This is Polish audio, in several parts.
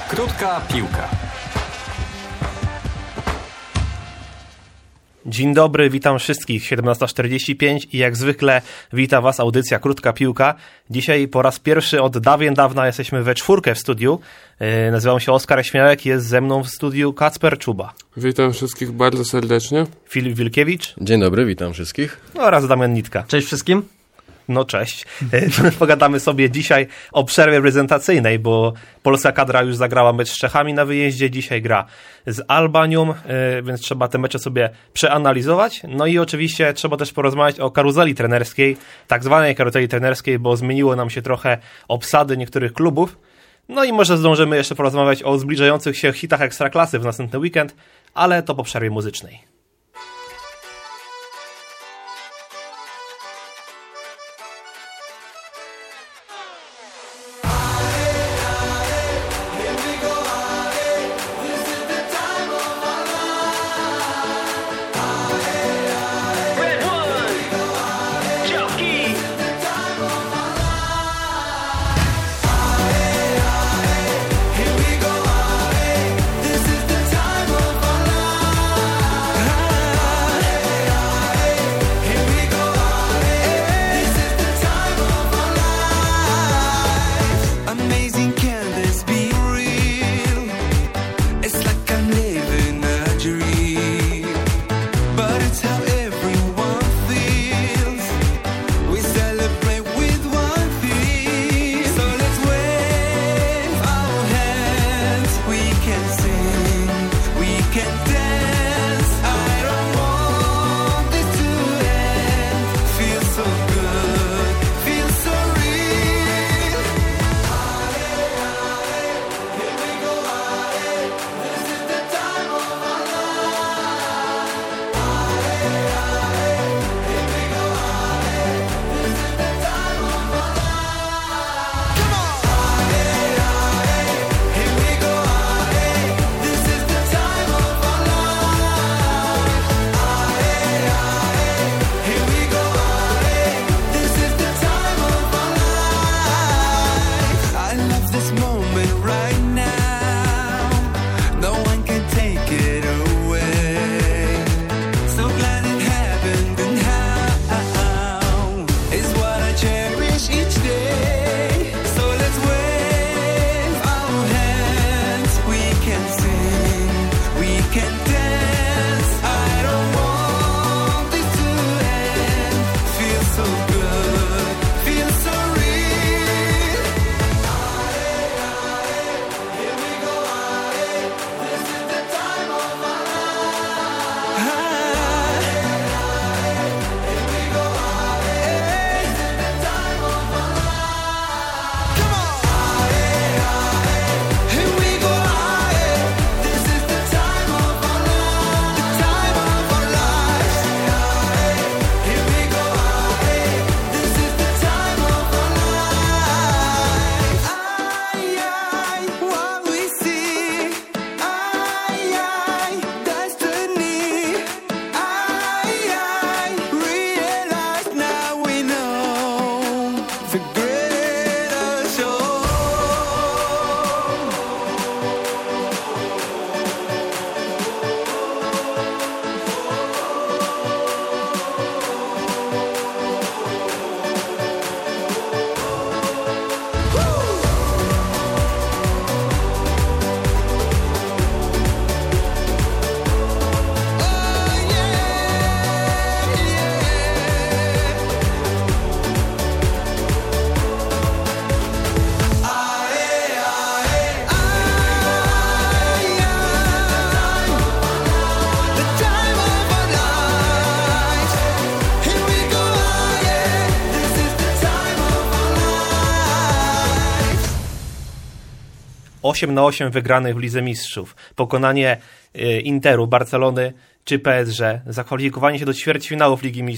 Krótka piłka. Dzień dobry, witam wszystkich, 17:45 i jak zwykle wita Was audycja Krótka Piłka. Dzisiaj po raz pierwszy od dawien dawna jesteśmy we czwórkę w studiu. Nazywam się Oskar Śmiałek, jest ze mną w studiu Kacper Czuba. Witam wszystkich bardzo serdecznie. Filip Wilkiewicz. Dzień dobry, witam wszystkich. Oraz Damian Nitka. Cześć wszystkim. No cześć. Pogadamy sobie dzisiaj o przerwie prezentacyjnej, bo polska kadra już zagrała mecz z Czechami na wyjeździe, dzisiaj gra z Albanią, więc trzeba te mecze sobie przeanalizować. No i oczywiście trzeba też porozmawiać o karuzeli trenerskiej, tak zwanej karuzeli trenerskiej, bo zmieniło nam się trochę obsady niektórych klubów. No i może zdążymy jeszcze porozmawiać o zbliżających się hitach Ekstraklasy w następny weekend, ale to po przerwie muzycznej. Osiem na 8 wygranych w Lidze Mistrzów, pokonanie Interu, Barcelony czy PSG, zakwalifikowanie się do ćwierćfinałów Ligi Mistrzów,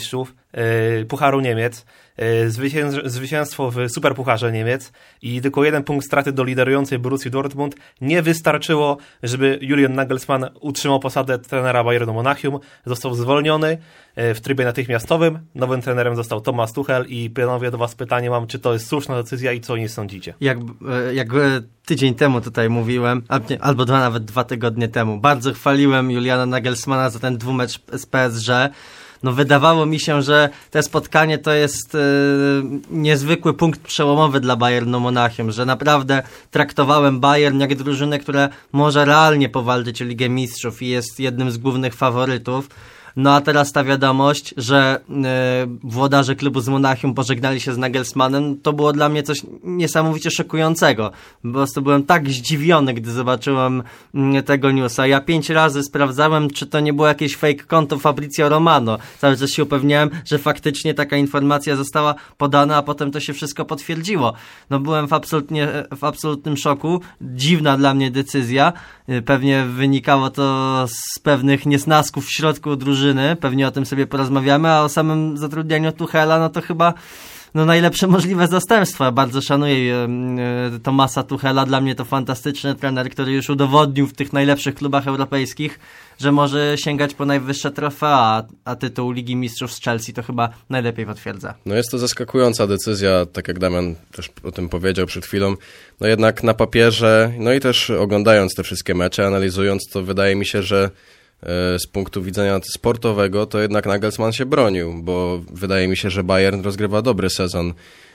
Pucharu Niemiec, zwycięstwo w Superpucharze Niemiec i tylko 1 punkt straty do liderującej Borussii Dortmund nie wystarczyło, żeby Julian Nagelsmann utrzymał posadę trenera Bayernu Monachium. Został zwolniony w trybie natychmiastowym. Nowym trenerem został Thomas Tuchel i panowie, do was pytanie mam, czy to jest słuszna decyzja i co o niej sądzicie? Jak tydzień temu tutaj mówiłem, albo nawet 2 tygodnie temu, bardzo chwaliłem Juliana Nagelsmana za ten dwumecz z PSG. No wydawało mi się, że to spotkanie to jest niezwykły punkt przełomowy dla Bayernu Monachium, że naprawdę traktowałem Bayern jak drużynę, która może realnie powalczyć o Ligę Mistrzów i jest jednym z głównych faworytów. No a teraz ta wiadomość, że włodarze klubu z Monachium pożegnali się z Nagelsmannem, to było dla mnie coś niesamowicie szokującego. Po prostu byłem tak zdziwiony, gdy zobaczyłem tego newsa. Ja 5 razy sprawdzałem, czy to nie było jakieś fake konto Fabrizio Romano. Cały czas się upewniałem, że faktycznie taka informacja została podana, a potem to się wszystko potwierdziło. No byłem w absolutnym szoku. Dziwna dla mnie decyzja. Pewnie wynikało to z pewnych niesnasków w środku drużyny. Pewnie o tym sobie porozmawiamy, a o samym zatrudnianiu Tuchela, no to chyba najlepsze możliwe zastępstwo. Ja bardzo szanuję Thomasa Tuchela. Dla mnie to fantastyczny trener, który już udowodnił w tych najlepszych klubach europejskich, że może sięgać po najwyższe trofea, a tytuł Ligi Mistrzów z Chelsea to chyba najlepiej potwierdza. No jest to zaskakująca decyzja, tak jak Damian też o tym powiedział przed chwilą. No jednak na papierze, no i też oglądając te wszystkie mecze, analizując, to wydaje mi się, że z punktu widzenia sportowego to jednak Nagelsmann się bronił, bo wydaje mi się, że Bayern rozgrywa dobry sezon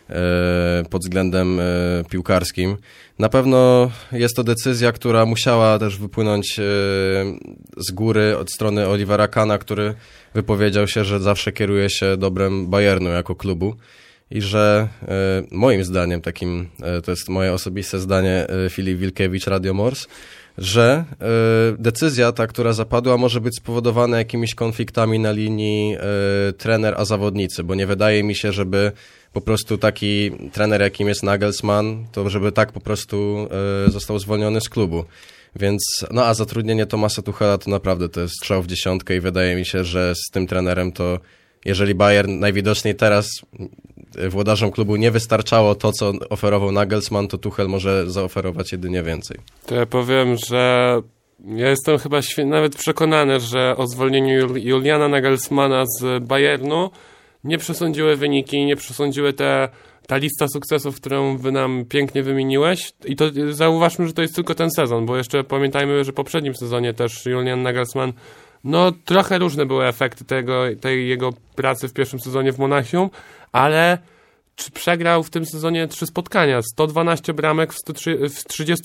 pod względem piłkarskim. Na pewno jest to decyzja, która musiała też wypłynąć z góry od strony Olivera Kahna, który wypowiedział się, że zawsze kieruje się dobrem Bayernu jako klubu i że moim zdaniem, to jest moje osobiste zdanie, Filip Wilkiewicz, Radio Mors, że decyzja ta, która zapadła, może być spowodowana jakimiś konfliktami na linii trener a zawodnicy, bo nie wydaje mi się, żeby po prostu taki trener, jakim jest Nagelsmann, to żeby tak po prostu został zwolniony z klubu. Więc, no a zatrudnienie Thomasa Tuchela to naprawdę to jest strzał w dziesiątkę i wydaje mi się, że z tym trenerem to, jeżeli Bayern najwidoczniej teraz włodarzom klubu nie wystarczało to, co oferował Nagelsmann, to Tuchel może zaoferować jedynie więcej. To ja powiem, że ja jestem chyba nawet przekonany, że o zwolnieniu Juliana Nagelsmana z Bayernu nie przesądziły wyniki, nie przesądziły ta lista sukcesów, którą wy nam pięknie wymieniłeś. I to zauważmy, że to jest tylko ten sezon, bo jeszcze pamiętajmy, że w poprzednim sezonie też Julian Nagelsmann, no trochę różne były efekty tej jego pracy w pierwszym sezonie w Monachium, ale przegrał w tym sezonie 3 spotkania, 112 bramek w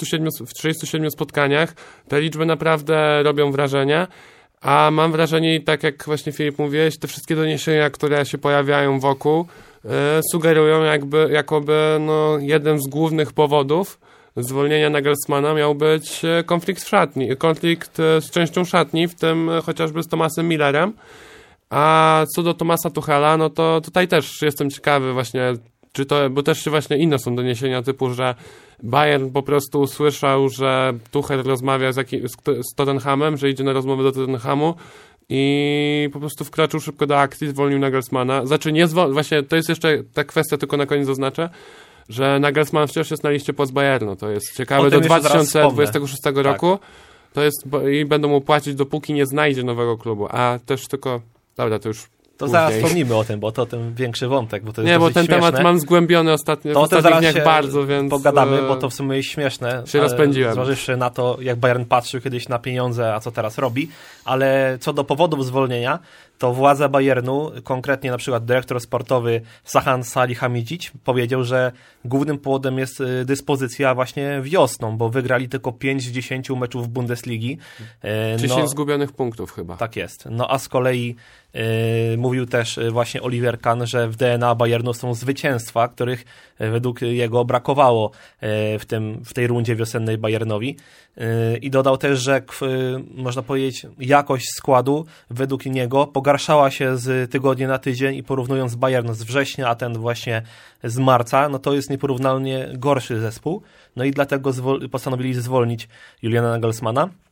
37 spotkaniach. Te liczby naprawdę robią wrażenie, a mam wrażenie, tak jak właśnie Filip mówiłeś, te wszystkie doniesienia, które się pojawiają wokół, sugerują jakoby jeden z głównych powodów zwolnienia Nagelsmana miał być konflikt w szatni, konflikt z częścią szatni, w tym chociażby z Thomasem Millerem. A co do Thomasa Tuchela, no to tutaj też jestem ciekawy właśnie, bo też się właśnie inne są doniesienia typu, że Bayern po prostu usłyszał, że Tuchel rozmawia z Tottenhamem, że idzie na rozmowę do Tottenhamu i po prostu wkroczył szybko do akcji, zwolnił Nagelsmana. Właśnie to jest jeszcze ta kwestia, tylko na koniec zaznaczę, że Nagelsmann wciąż jest na liście płac Bayernu. To jest ciekawe. Do 2026 roku to jest i będą mu płacić, dopóki nie znajdzie nowego klubu. A też tylko... Dobra, to już to zaraz wspomnimy o tym, bo to ten większy wątek, bo to jest nie, bo ten śmieszne. Temat mam zgłębiony ostatnio, w ostatnich dniach bardzo, więc... pogadamy, bo to w sumie jest śmieszne. Się rozpędziłem. Zważywszy na to, jak Bayern patrzył kiedyś na pieniądze, a co teraz robi. Ale co do powodów zwolnienia, to władze Bayernu, konkretnie na przykład dyrektor sportowy Sahan Salihamidzic powiedział, że głównym powodem jest dyspozycja właśnie wiosną, bo wygrali tylko 5 z 10 meczów Bundesligi. 10 zgubionych punktów chyba. Tak jest. No a z kolei mówił też właśnie Oliver Kahn, że w DNA Bayernu są zwycięstwa, których według jego brakowało w tej rundzie wiosennej Bayernowi. I dodał też, że można powiedzieć jakość składu według niego pogarszała się z tygodnia na tydzień i porównując Bayern z września, a ten właśnie z marca, no to jest nieporównalnie gorszy zespół. No i dlatego postanowili zwolnić Juliana Nagelsmana.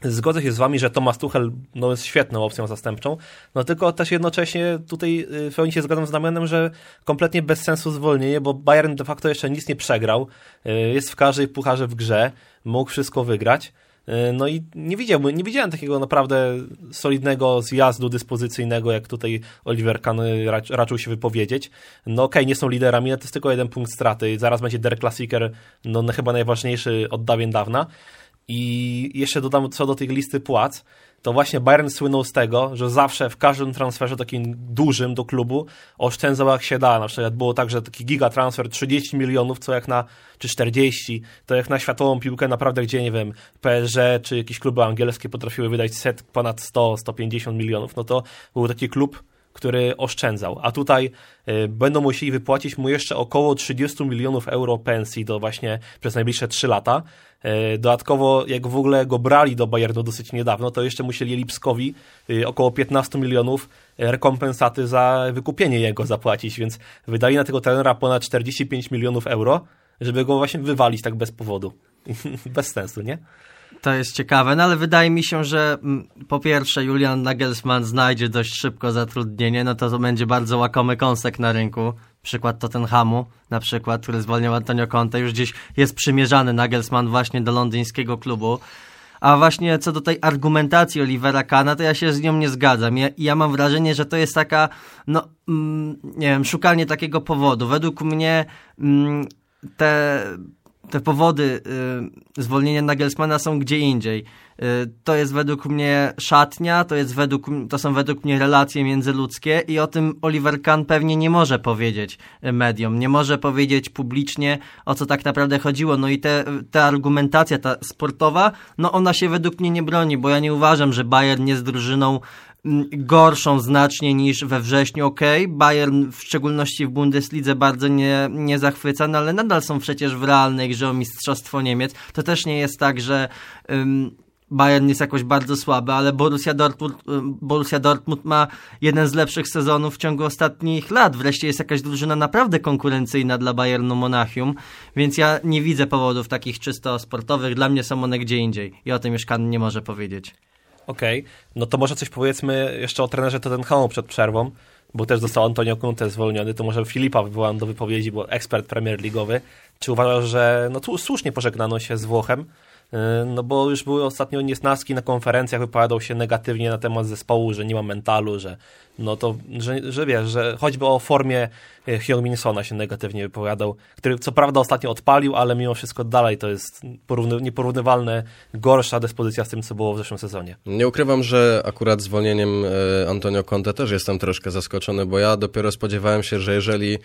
Zgodzę się z wami, że Thomas Tuchel jest świetną opcją zastępczą, tylko też jednocześnie tutaj w pełni się zgadzam z Damianem, że kompletnie bez sensu zwolnienie, bo Bayern de facto jeszcze nic nie przegrał, jest w każdej pucharze w grze, mógł wszystko wygrać. I nie widziałem takiego naprawdę solidnego zjazdu dyspozycyjnego, jak tutaj Oliver Kahn raczył się wypowiedzieć. Okej, nie są liderami, ale to jest tylko 1 punkt straty. Zaraz będzie Der Klassiker, chyba najważniejszy od dawien dawna. I jeszcze dodam co do tej listy płac, to właśnie Bayern słynął z tego, że zawsze w każdym transferze takim dużym do klubu oszczędzał jak się da. Na przykład było tak, że taki gigatransfer 30 milionów, czy 40, to jak na światową piłkę naprawdę, gdzie nie wiem, PSG czy jakieś kluby angielskie potrafiły wydać ponad 100-150 milionów, to był taki klub, który oszczędzał. A tutaj będą musieli wypłacić mu jeszcze około 30 milionów euro pensji przez najbliższe 3 lata. Dodatkowo, jak w ogóle go brali do Bayernu dosyć niedawno, to jeszcze musieli Lipskowi około 15 milionów rekompensaty za wykupienie jego zapłacić, więc wydali na tego trenera ponad 45 milionów euro, żeby go właśnie wywalić tak bez powodu. Bez sensu, nie? To jest ciekawe, ale wydaje mi się, że po pierwsze Julian Nagelsmann znajdzie dość szybko zatrudnienie, to będzie bardzo łakomy kąsek na rynku. Przykład Tottenhamu na przykład, który zwolnił Antonio Conte, już gdzieś jest przymierzany Nagelsmann właśnie do londyńskiego klubu. A właśnie co do tej argumentacji Olivera Kahna, to ja się z nią nie zgadzam. Ja mam wrażenie, że to jest taka, nie wiem, szukanie takiego powodu. Według mnie te powody zwolnienia Nagelsmana są gdzie indziej. To jest według mnie szatnia, to są według mnie relacje międzyludzkie i o tym Oliver Kahn pewnie nie może powiedzieć mediom, nie może powiedzieć publicznie, o co tak naprawdę chodziło. I ta argumentacja, ta sportowa, ona się według mnie nie broni, bo ja nie uważam, że Bayern jest drużyną gorszą znacznie niż we wrześniu. Bayern w szczególności w Bundeslidze bardzo nie zachwyca, ale nadal są przecież w realnej grze o Mistrzostwo Niemiec. To też nie jest tak, że Bayern jest jakoś bardzo słaby, ale Borussia Dortmund ma jeden z lepszych sezonów w ciągu ostatnich lat. Wreszcie jest jakaś drużyna naprawdę konkurencyjna dla Bayernu Monachium, więc ja nie widzę powodów takich czysto sportowych. Dla mnie są one gdzie indziej i o tym już Kahn nie może powiedzieć. Okej, to może coś powiedzmy jeszcze o trenerze Tottenhamu przed przerwą, bo też został Antonio Conte zwolniony, to może Filipa wywołam do wypowiedzi, bo ekspert Premier League'owy. Czy uważasz, że słusznie pożegnano się z Włochem? Bo już były ostatnio niesnaski na konferencjach, wypowiadał się negatywnie na temat zespołu, że nie ma mentalu, że wiesz, że choćby o formie Heung-min Sona się negatywnie wypowiadał, który co prawda ostatnio odpalił, ale mimo wszystko dalej to jest nieporównywalne gorsza dyspozycja z tym, co było w zeszłym sezonie. Nie ukrywam, że akurat zwolnieniem Antonio Conte też jestem troszkę zaskoczony, bo ja dopiero spodziewałem się, że jeżeli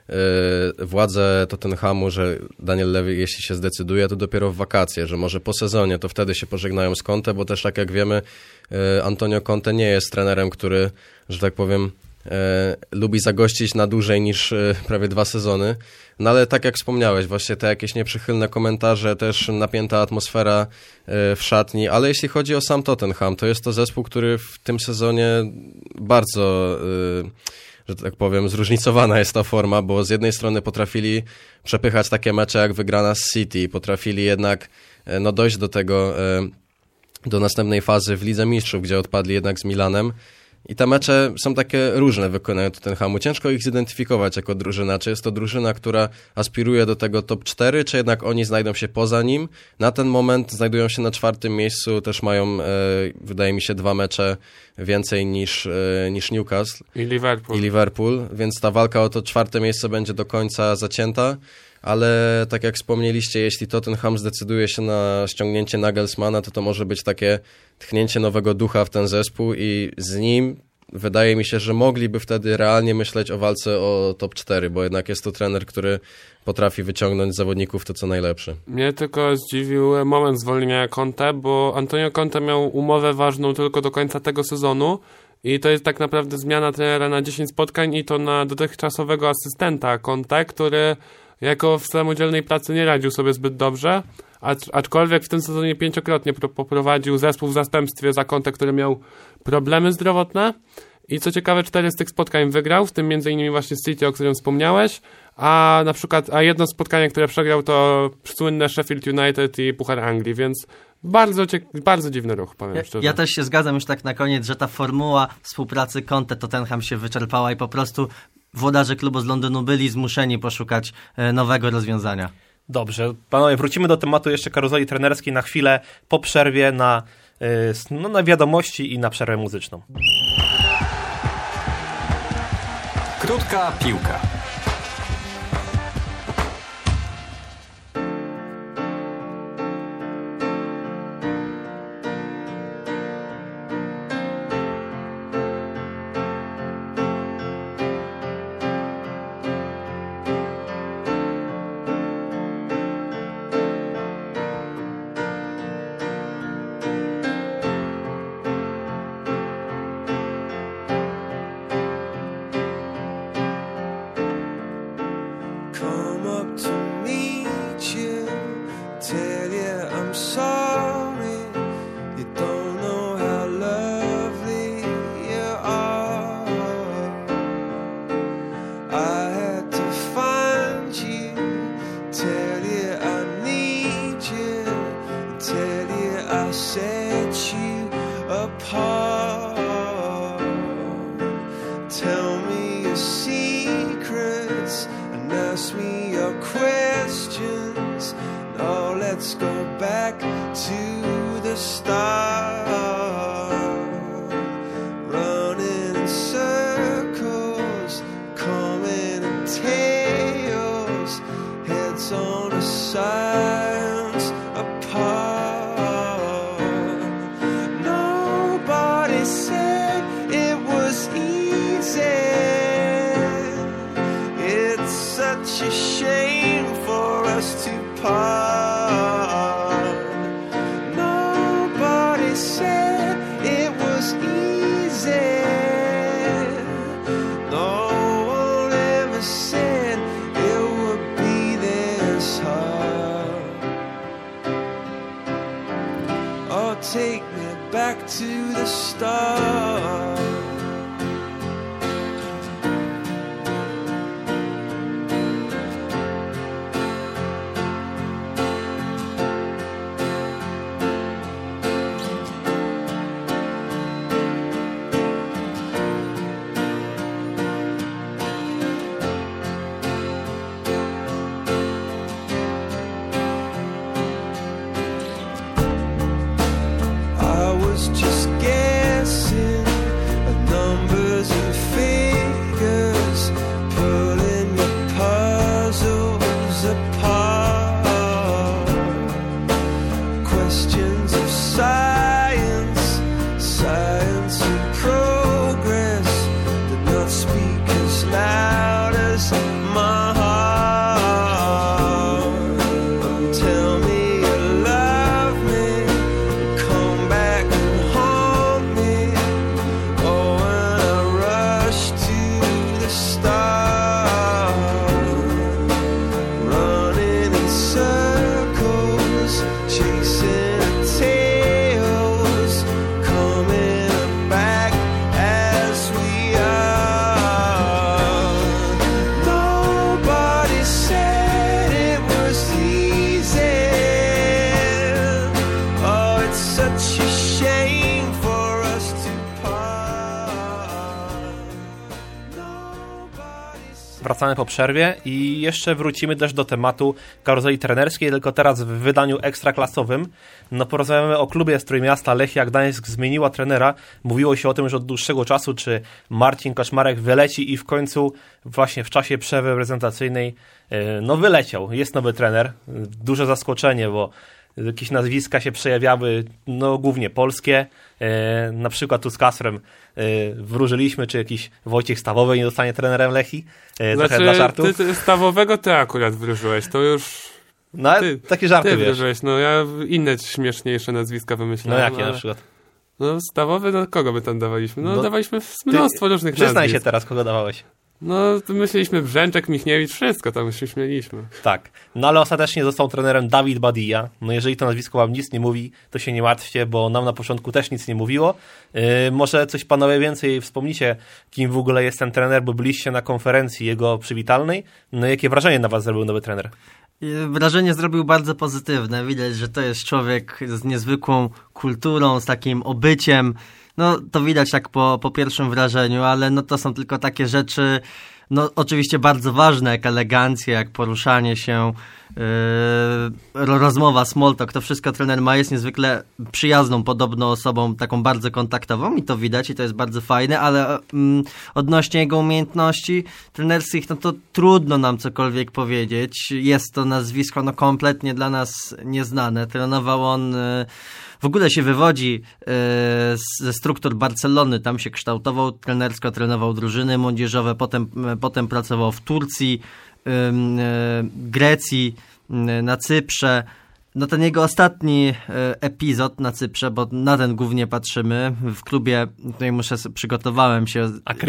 władze Tottenhamu, że Daniel Levy, jeśli się zdecyduje, to dopiero w wakacje, że może po sezonie, to wtedy się pożegnają z Conte, bo też tak jak wiemy, Antonio Conte nie jest trenerem, który, że tak powiem, lubi zagościć na dłużej niż prawie 2 sezony. Ale tak jak wspomniałeś, właśnie te jakieś nieprzychylne komentarze, też napięta atmosfera w szatni, ale jeśli chodzi o sam Tottenham, to jest to zespół, który w tym sezonie bardzo że tak powiem, zróżnicowana jest ta forma, bo z jednej strony potrafili przepychać takie mecze jak wygrana z City, potrafili jednak dojść do tego, do następnej fazy w Lidze Mistrzów, gdzie odpadli jednak z Milanem. I te mecze są takie różne w wykonaniu Tottenhamu. Ciężko ich zidentyfikować jako drużyna. Czy jest to drużyna, która aspiruje do tego top 4, czy jednak oni znajdą się poza nim. Na ten moment znajdują się na 4. miejscu. Też mają, wydaje mi się, 2 mecze więcej niż Newcastle i Liverpool. Więc ta walka o to 4. miejsce będzie do końca zacięta. Ale tak jak wspomnieliście, jeśli Tottenham zdecyduje się na ściągnięcie Nagelsmana, to może być takie tchnięcie nowego ducha w ten zespół i z nim wydaje mi się, że mogliby wtedy realnie myśleć o walce o top 4, bo jednak jest to trener, który potrafi wyciągnąć z zawodników to, co najlepsze. Mnie tylko zdziwił moment zwolnienia Conte, bo Antonio Conte miał umowę ważną tylko do końca tego sezonu i to jest tak naprawdę zmiana trenera na 10 spotkań i to na dotychczasowego asystenta Conte, który jako w samodzielnej pracy nie radził sobie zbyt dobrze, aczkolwiek w tym sezonie 5-krotnie poprowadził zespół w zastępstwie za Conte, który miał problemy zdrowotne I co ciekawe, 4 z tych spotkań wygrał, w tym m.in. właśnie City, o którym wspomniałeś, a jedno spotkanie, które przegrał, to słynne Sheffield United i Puchar Anglii, więc bardzo dziwny ruch, powiem szczerze. Ja też się zgadzam już tak na koniec, że ta formuła współpracy Conte-Tottenham się wyczerpała i po prostu włodarze klubu z Londynu byli zmuszeni poszukać nowego rozwiązania. Dobrze, panowie, wrócimy do tematu jeszcze karuzeli trenerskiej na chwilę po przerwie na wiadomości i na przerwę muzyczną. Krótka piłka. Take me back to the start. Just guessing at numbers and figures, pulling your puzzles apart. Questions of science, science and progress did not speak as loud as my heart. Tell me you love me, come back. Wracamy po przerwie i jeszcze wrócimy też do tematu karuzeli trenerskiej, tylko teraz w wydaniu ekstraklasowym. No porozmawiamy o klubie, z którym miasta Lechia Gdańsk zmieniła trenera. Mówiło się o tym już od dłuższego czasu, czy Marcin Kaczmarek wyleci i w końcu właśnie w czasie przerwy reprezentacyjnej wyleciał. Jest nowy trener. Duże zaskoczenie, bo jakieś nazwiska się przejawiały, no głównie polskie. Na przykład tu z Kasprem wróżyliśmy, czy jakiś Wojciech Stawowy nie zostanie trenerem Lechii. Trochę dla żartów. Stawowego ty akurat wróżyłeś, to już... No takie żarty, ty wiesz. wróżyłeś, no ja inne śmieszniejsze nazwiska wymyślałem. No jakie na przykład? No Stawowy, no kogo by tam dawaliśmy? No dawaliśmy mnóstwo różnych nazwisk. Przyznaj się teraz, kogo dawałeś. No, myśleliśmy Brzęczek, Michniewicz, wszystko tam się śmieliśmy. Tak, no ale ostatecznie został trenerem Dawid Badija. No jeżeli to nazwisko wam nic nie mówi, to się nie martwcie, bo nam na początku też nic nie mówiło. Może coś panowie więcej wspomnicie, kim w ogóle jest ten trener, bo byliście na konferencji jego przywitalnej. No jakie wrażenie na was zrobił nowy trener? Wrażenie zrobił bardzo pozytywne. Widać, że to jest człowiek z niezwykłą kulturą, z takim obyciem. No to widać tak po pierwszym wrażeniu, ale no to są tylko takie rzeczy, no oczywiście bardzo ważne, jak elegancja, jak poruszanie się, rozmowa, small talk, to wszystko trener ma, jest niezwykle przyjazną, podobną osobą, taką bardzo kontaktową i to widać i to jest bardzo fajne, ale odnośnie jego umiejętności trenerskich, no to trudno nam cokolwiek powiedzieć. Jest to nazwisko no kompletnie dla nas nieznane. Trenował on, w ogóle się wywodzi ze struktur Barcelony, tam się kształtował trenersko, trenował drużyny młodzieżowe, potem pracował w Turcji, Grecji, na Cyprze. No ten jego ostatni epizod na Cyprze, bo na ten głównie patrzymy, w klubie, tutaj przygotowałem się.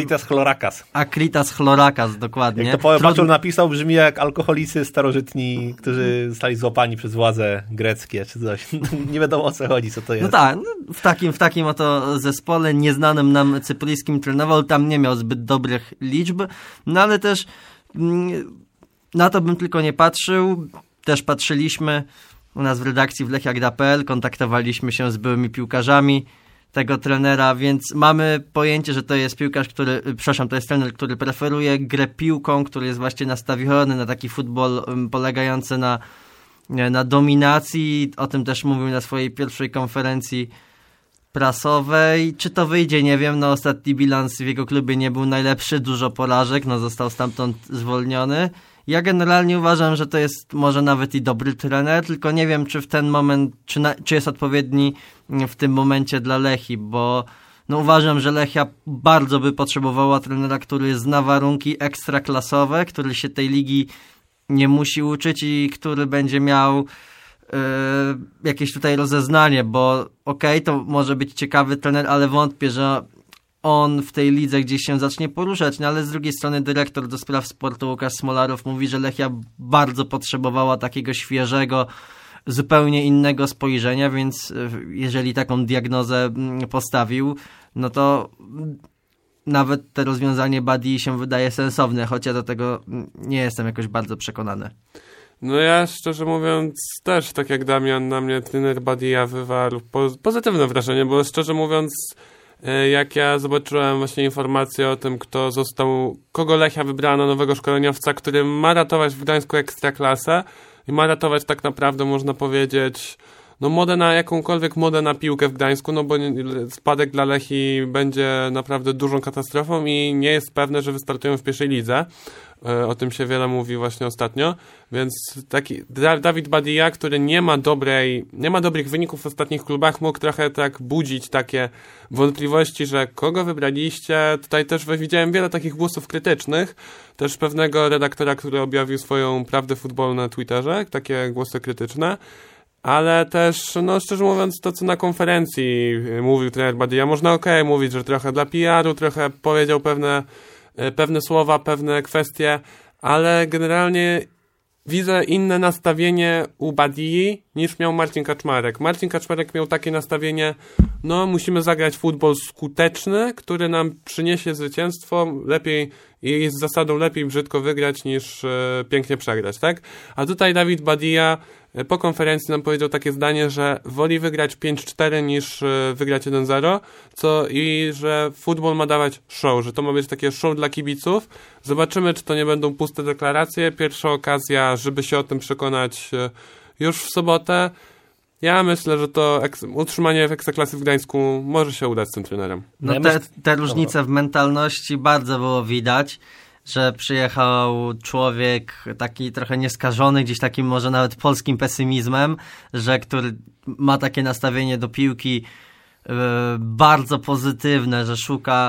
Akritas Chlorakas, dokładnie. Jak to Paczul napisał, brzmi jak alkoholicy starożytni, którzy zostali złapani przez władze greckie, czy coś. Nie wiadomo o co chodzi, co to jest. No tak, w takim oto zespole nieznanym nam cypryjskim trenował, tam nie miał zbyt dobrych liczb, no ale też na to bym tylko nie patrzył, też patrzyliśmy u nas w redakcji w lechiagra.pl, kontaktowaliśmy się z byłymi piłkarzami tego trenera, więc mamy pojęcie, że to jest piłkarz, to jest trener, który preferuje grę piłką, który jest właśnie nastawiony na taki futbol polegający na dominacji. O tym też mówił na swojej pierwszej konferencji prasowej. Czy to wyjdzie, nie wiem. No ostatni bilans w jego klubie nie był najlepszy, dużo porażek, no został stamtąd zwolniony. Ja generalnie uważam, że to jest może nawet i dobry trener, tylko nie wiem, czy w ten moment, czy jest odpowiedni w tym momencie dla Lechii, bo no uważam, że Lechia bardzo by potrzebowała trenera, który zna warunki ekstraklasowe, który się tej ligi nie musi uczyć i który będzie miał jakieś tutaj rozeznanie, bo okej, to może być ciekawy trener, ale wątpię, że on w tej lidze gdzieś się zacznie poruszać, no ale z drugiej strony dyrektor do spraw sportu Łukasz Smolarow mówi, że Lechia bardzo potrzebowała takiego świeżego, zupełnie innego spojrzenia, więc jeżeli taką diagnozę postawił, no to nawet to rozwiązanie Badii się wydaje sensowne, choć ja do tego nie jestem jakoś bardzo przekonany. No ja szczerze mówiąc też, tak jak Damian, na mnie trener Badia wywarł pozytywne wrażenie, bo szczerze mówiąc jak ja zobaczyłem właśnie informację o tym, kogo Lechia wybrała na nowego szkoleniowca, który ma ratować w Gdańsku ekstraklasę i ma ratować tak naprawdę, można powiedzieć, no jakąkolwiek modę na piłkę w Gdańsku, no bo spadek dla Lechii będzie naprawdę dużą katastrofą i nie jest pewne, że wystartują w pierwszej lidze. O tym się wiele mówi właśnie ostatnio, więc taki Dawid Badija, który nie ma dobrych wyników w ostatnich klubach, mógł trochę tak budzić takie wątpliwości, że kogo wybraliście. Tutaj też widziałem wiele takich głosów krytycznych, też pewnego redaktora, który objawił swoją prawdę futbolu na Twitterze, takie głosy krytyczne. Ale też, no szczerze mówiąc, to co na konferencji mówił trener Badija, można mówić, że trochę dla PR-u, trochę powiedział pewne słowa, pewne kwestie, ale generalnie widzę inne nastawienie u Badii niż miał Marcin Kaczmarek. Marcin Kaczmarek miał takie nastawienie, no musimy zagrać futbol skuteczny, który nam przyniesie zwycięstwo, lepiej i jest zasadą lepiej brzydko wygrać niż pięknie przegrać, tak? A tutaj Dawid Badija po konferencji nam powiedział takie zdanie, że woli wygrać 5-4 niż wygrać 1-0, i że futbol ma dawać show, że to ma być takie show dla kibiców. Zobaczymy, czy to nie będą puste deklaracje. Pierwsza okazja, żeby się o tym przekonać już w sobotę. Ja myślę, że to utrzymanie w Ekstraklasy w Gdańsku może się udać z tym trenerem. No te różnice w mentalności bardzo było widać, że przyjechał człowiek taki trochę nieskażony, gdzieś takim może nawet polskim pesymizmem, który ma takie nastawienie do piłki bardzo pozytywne, że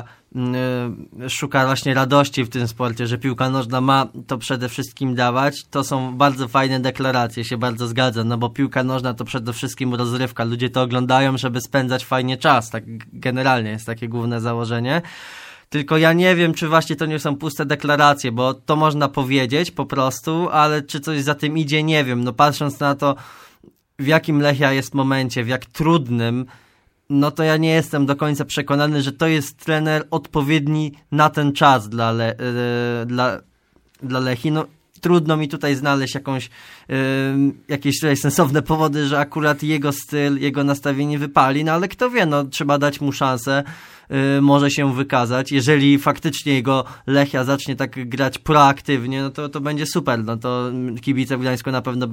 szuka właśnie radości w tym sporcie, że piłka nożna ma to przede wszystkim dawać. To są bardzo fajne deklaracje, się bardzo zgadzam, no bo piłka nożna to przede wszystkim rozrywka. Ludzie to oglądają, żeby spędzać fajnie czas, tak generalnie jest takie główne założenie. Tylko ja nie wiem, czy właśnie to nie są puste deklaracje, bo to można powiedzieć po prostu, ale czy coś za tym idzie, nie wiem. No patrząc na to, w jakim Lechia jest momencie, w jak trudnym, no to ja nie jestem do końca przekonany, że to jest trener odpowiedni na ten czas dla Lechii. No trudno mi tutaj znaleźć jakieś tutaj sensowne powody, że akurat jego styl, jego nastawienie wypali, no ale kto wie, no trzeba dać mu szansę, może się wykazać. Jeżeli faktycznie jego Lechia zacznie tak grać proaktywnie, no to będzie super, no to kibice w Gdańsku na pewno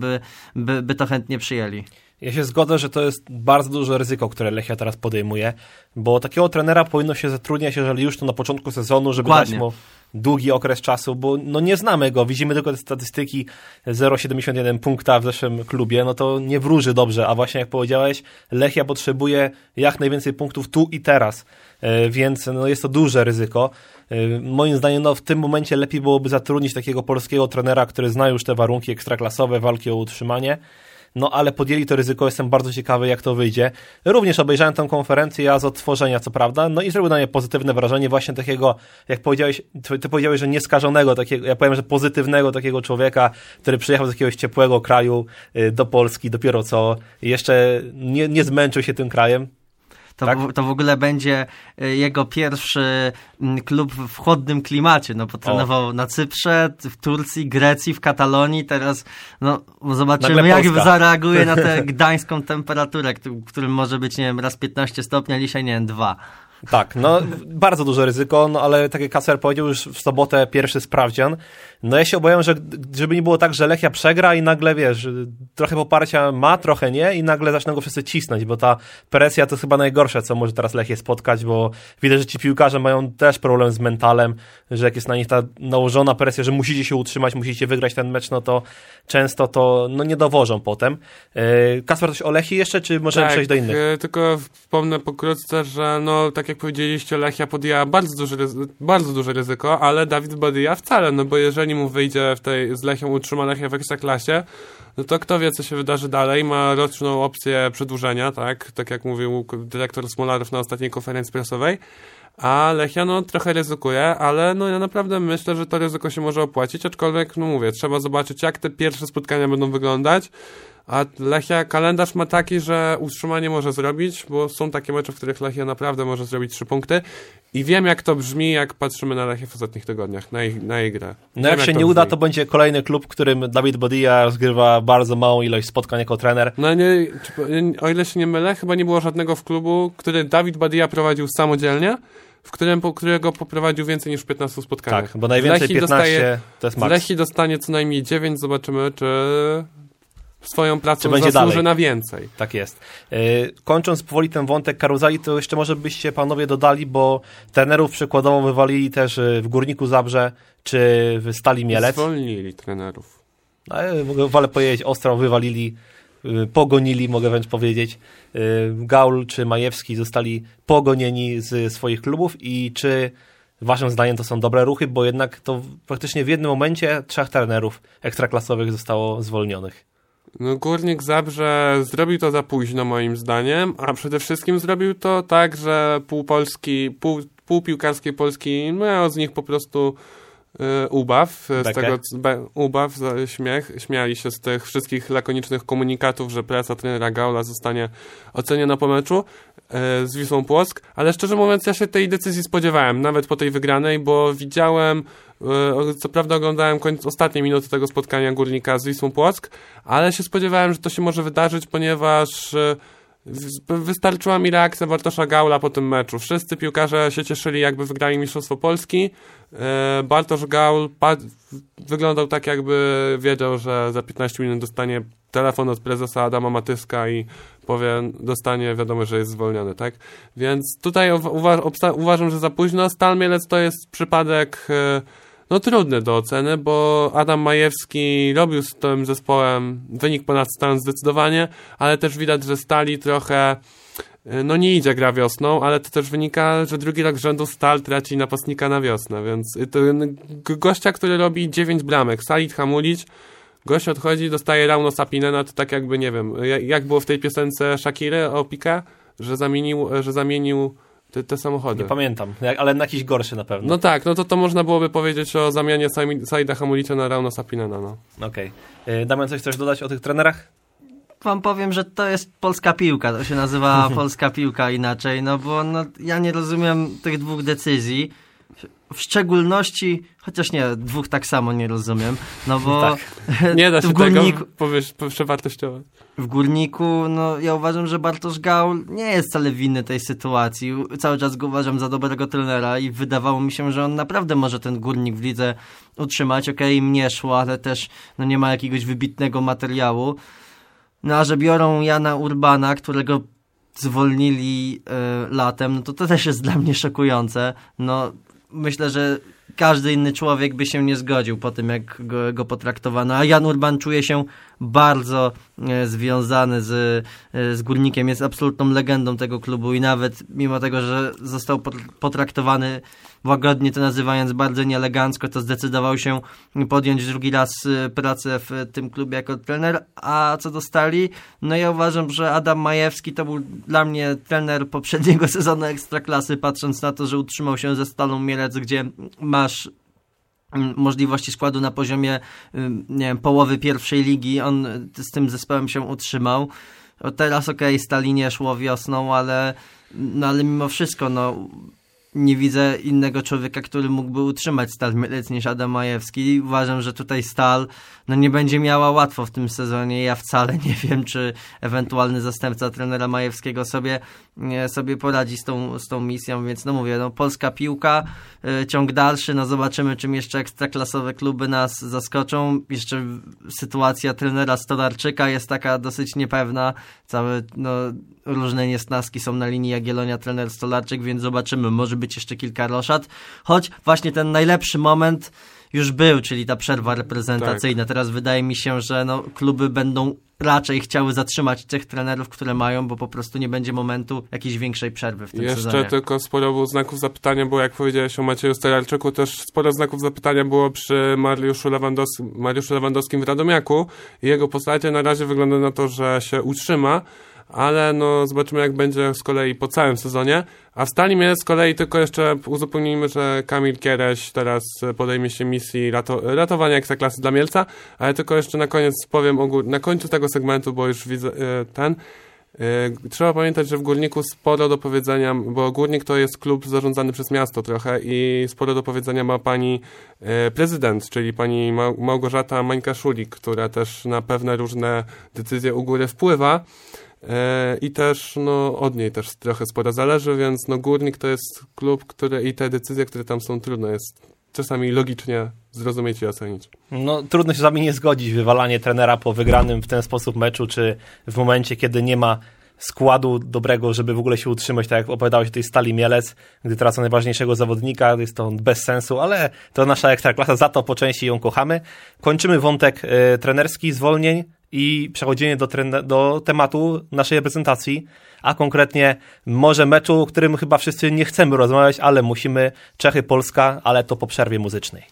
by to chętnie przyjęli. Ja się zgodzę, że to jest bardzo duże ryzyko, które Lechia teraz podejmuje, bo takiego trenera powinno się zatrudniać, jeżeli już to na początku sezonu, żeby dać mu długi okres czasu, bo no nie znamy go, widzimy tylko te statystyki 0,71 punkta w zeszłym klubie, no to nie wróży dobrze, a właśnie jak powiedziałeś, Lechia potrzebuje jak najwięcej punktów tu i teraz, więc no jest to duże ryzyko. Moim zdaniem no w tym momencie lepiej byłoby zatrudnić takiego polskiego trenera, który zna już te warunki ekstraklasowe, walki o utrzymanie. No ale podjęli to ryzyko, jestem bardzo ciekawy, jak to wyjdzie. Również obejrzałem tę konferencję z odtworzenia, co prawda, no i zrobił na mnie pozytywne wrażenie właśnie takiego, jak powiedziałeś, ty powiedziałeś, że nieskażonego, takiego, ja powiem, że pozytywnego takiego człowieka, który przyjechał z jakiegoś ciepłego kraju do Polski, dopiero co jeszcze nie zmęczył się tym krajem. To w ogóle będzie jego pierwszy klub w chłodnym klimacie, no bo trenował na Cyprze, w Turcji, Grecji, w Katalonii, teraz no zobaczymy jak zareaguje na tę gdańską temperaturę, w którym może być, nie wiem, raz 15 stopni, a dzisiaj, nie wiem, 2. Tak, no bardzo duże ryzyko, no ale tak jak Kacper powiedział, już w sobotę pierwszy sprawdzian. No ja się obawiam, że żeby nie było tak, że Lechia przegra i nagle, wiesz, trochę poparcia ma, trochę nie i nagle zaczną go wszyscy cisnąć, bo ta presja to jest chyba najgorsze, co może teraz Lechię spotkać, bo widać, że ci piłkarze mają też problem z mentalem, że jak jest na nich ta nałożona presja, że musicie się utrzymać, musicie wygrać ten mecz, no to często to no nie dowożą potem. Kacper, coś o Lechii jeszcze, czy możemy przejść do innych? Tylko wspomnę pokrótce, że no tak jak powiedzieliście, Lechia podjęła bardzo duże ryzyko, ale Dawid Badija wcale, no bo jeżeli mu wyjdzie z Lechią, utrzyma Lechia w Ekstraklasie, no to kto wie, co się wydarzy dalej. Ma roczną opcję przedłużenia, tak jak mówił dyrektor Smolarow na ostatniej konferencji prasowej, a Lechia no trochę ryzykuje, ale no ja naprawdę myślę, że to ryzyko się może opłacić, aczkolwiek no mówię, trzeba zobaczyć, jak te pierwsze spotkania będą wyglądać. A Lechia kalendarz ma taki, że utrzymanie może zrobić, bo są takie mecze, w których Lechia naprawdę może zrobić 3 punkty i wiem, jak to brzmi, jak patrzymy na Lechię w ostatnich tygodniach, na jej grę. No jak się nie uda, to będzie kolejny klub, w którym Dawid Badija rozgrywa bardzo małą ilość spotkań jako trener. No nie, o ile się nie mylę, chyba nie było żadnego w klubu, który Dawid Badija prowadził samodzielnie, którego poprowadził więcej niż 15 spotkaniach. Tak, bo najwięcej 15 to jest maks. Lechii dostanie co najmniej 9, zobaczymy, czy swoją pracą zasłuży na więcej. Tak jest. Kończąc powoli ten wątek karuzeli, to jeszcze może byście panowie dodali, bo trenerów przykładowo wywalili też w Górniku Zabrze czy w Stali Mielec. Zwolnili trenerów. Wolę powiedzieć, ostro wywalili, pogonili, mogę wręcz powiedzieć. Gaul czy Majewski zostali pogonieni z swoich klubów i czy waszym zdaniem to są dobre ruchy, bo jednak to praktycznie w jednym momencie 3 trenerów ekstraklasowych zostało zwolnionych. No, Górnik Zabrze zrobił to za późno moim zdaniem, a przede wszystkim zrobił to tak, że pół piłkarskiej Polski miał z nich po prostu ubaw, śmiali się z tych wszystkich lakonicznych komunikatów, że praca trenera Gaula zostanie oceniona po meczu z Wisłą Płock, ale szczerze mówiąc ja się tej decyzji spodziewałem, nawet po tej wygranej, bo widziałem, co prawda oglądałem ostatnie minuty tego spotkania Górnika z Wisłą Płock, ale się spodziewałem, że to się może wydarzyć, ponieważ wystarczyła mi reakcja Bartosza Gaula po tym meczu. Wszyscy piłkarze się cieszyli, jakby wygrali Mistrzostwo Polski. Bartosz Gaul wyglądał tak, jakby wiedział, że za 15 minut dostanie telefon od prezesa Adama Matyska i dostanie wiadomo, że jest zwolniony, tak? Więc tutaj uważam, że za późno. Stal Mielec to jest przypadek trudny do oceny, bo Adam Majewski robił z tym zespołem wynik ponad stan zdecydowanie, ale też widać, że Stali trochę nie idzie gra wiosną, ale to też wynika, że drugi rok z rzędu Stal traci napastnika na wiosnę, więc gościa, który robi 9 bramek, Salit Hamulić, gość odchodzi, dostaje Rauno Sapinena, to tak jakby, nie wiem, jak było w tej piosence Shakiry o Piqué, że zamienił te samochody. Nie pamiętam, ale na jakiś gorszy na pewno. No tak, no to można byłoby powiedzieć o zamianie Saida Hamulicia na Rauno Sapinena, no. Okej. Damian, coś chcesz dodać o tych trenerach? Wam powiem, że to jest polska piłka, to się nazywa polska piłka inaczej, no bo ja nie rozumiem tych dwóch decyzji, w szczególności, chociaż nie, dwóch tak samo nie rozumiem, no bo tak. Nie da się w Górniku, przewartościować. W Górniku, no ja uważam, że Bartosz Gaul nie jest wcale winny tej sytuacji. Cały czas go uważam za dobrego trenera i wydawało mi się, że on naprawdę może ten Górnik w lidze utrzymać. Okej, im nie szło, ale też nie ma jakiegoś wybitnego materiału. No a że biorą Jana Urbana, którego zwolnili latem, no to też jest dla mnie szokujące. No myślę, że każdy inny człowiek by się nie zgodził po tym, jak go potraktowano. A Jan Urban czuje się bardzo związany z Górnikiem. Jest absolutną legendą tego klubu i nawet mimo tego, że został potraktowany łagodnie to nazywając bardzo nieelegancko, to zdecydował się podjąć drugi raz pracę w tym klubie jako trener. A co dostali? No ja uważam, że Adam Majewski to był dla mnie trener poprzedniego sezonu Ekstraklasy, patrząc na to, że utrzymał się ze Stalą Mielec, gdzie masz możliwości składu na poziomie, nie wiem, połowy pierwszej ligi. On z tym zespołem się utrzymał. Teraz Stali nie szło wiosną, ale mimo wszystko nie widzę innego człowieka, który mógłby utrzymać Stal Mielec niż Adam Majewski. Uważam, że tutaj Stal nie będzie miała łatwo w tym sezonie. Ja wcale nie wiem, czy ewentualny zastępca trenera Majewskiego sobie poradzi z tą misją, więc mówię, polska piłka, ciąg dalszy, zobaczymy, czym jeszcze ekstraklasowe kluby nas zaskoczą. Jeszcze sytuacja trenera Stolarczyka jest taka dosyć niepewna. Różne niesnaski są na linii Jagiellonia, trener Stolarczyk, więc zobaczymy, może być jeszcze kilka roszad, choć właśnie ten najlepszy moment już był, czyli ta przerwa reprezentacyjna. Tak. Teraz wydaje mi się, że kluby będą raczej chciały zatrzymać tych trenerów, które mają, bo po prostu nie będzie momentu jakiejś większej przerwy w tym sezonie. Jeszcze tylko sporo znaków zapytania było, jak powiedziałeś o Macieju Stolarczyku, też sporo znaków zapytania było przy Mariuszu Lewandowskim w Radomiaku i jego postacie na razie wygląda na to, że się utrzyma, ale zobaczymy, jak będzie z kolei po całym sezonie. A w Stali Mielec z kolei tylko jeszcze uzupełnijmy, że Kamil Kiereś teraz podejmie się misji ratowania Ekstraklasy dla Mielca, ale tylko jeszcze na koniec powiem na końcu tego segmentu, bo już widzę trzeba pamiętać, że w Górniku sporo do powiedzenia, bo Górnik to jest klub zarządzany przez miasto trochę i sporo do powiedzenia ma pani prezydent, czyli pani Małgorzata Mańka-Szulik, która też na pewne różne decyzje u góry wpływa. I też od niej też trochę sporo zależy, więc Górnik to jest klub, i te decyzje, które tam są, trudno jest czasami logicznie zrozumieć i ocenić. Trudno się z wami nie zgodzić, wywalanie trenera po wygranym w ten sposób meczu, czy w momencie, kiedy nie ma składu dobrego, żeby w ogóle się utrzymać, tak jak opowiadałeś o tej Stali Mielec, gdy tracą najważniejszego zawodnika, jest to bez sensu, ale to nasza Ekstraklasa, za to po części ją kochamy. Kończymy wątek trenerski, zwolnień i przechodzimy do tematu naszej reprezentacji, a konkretnie może meczu, o którym chyba wszyscy nie chcemy rozmawiać, ale musimy. Czechy-Polska, ale to po przerwie muzycznej.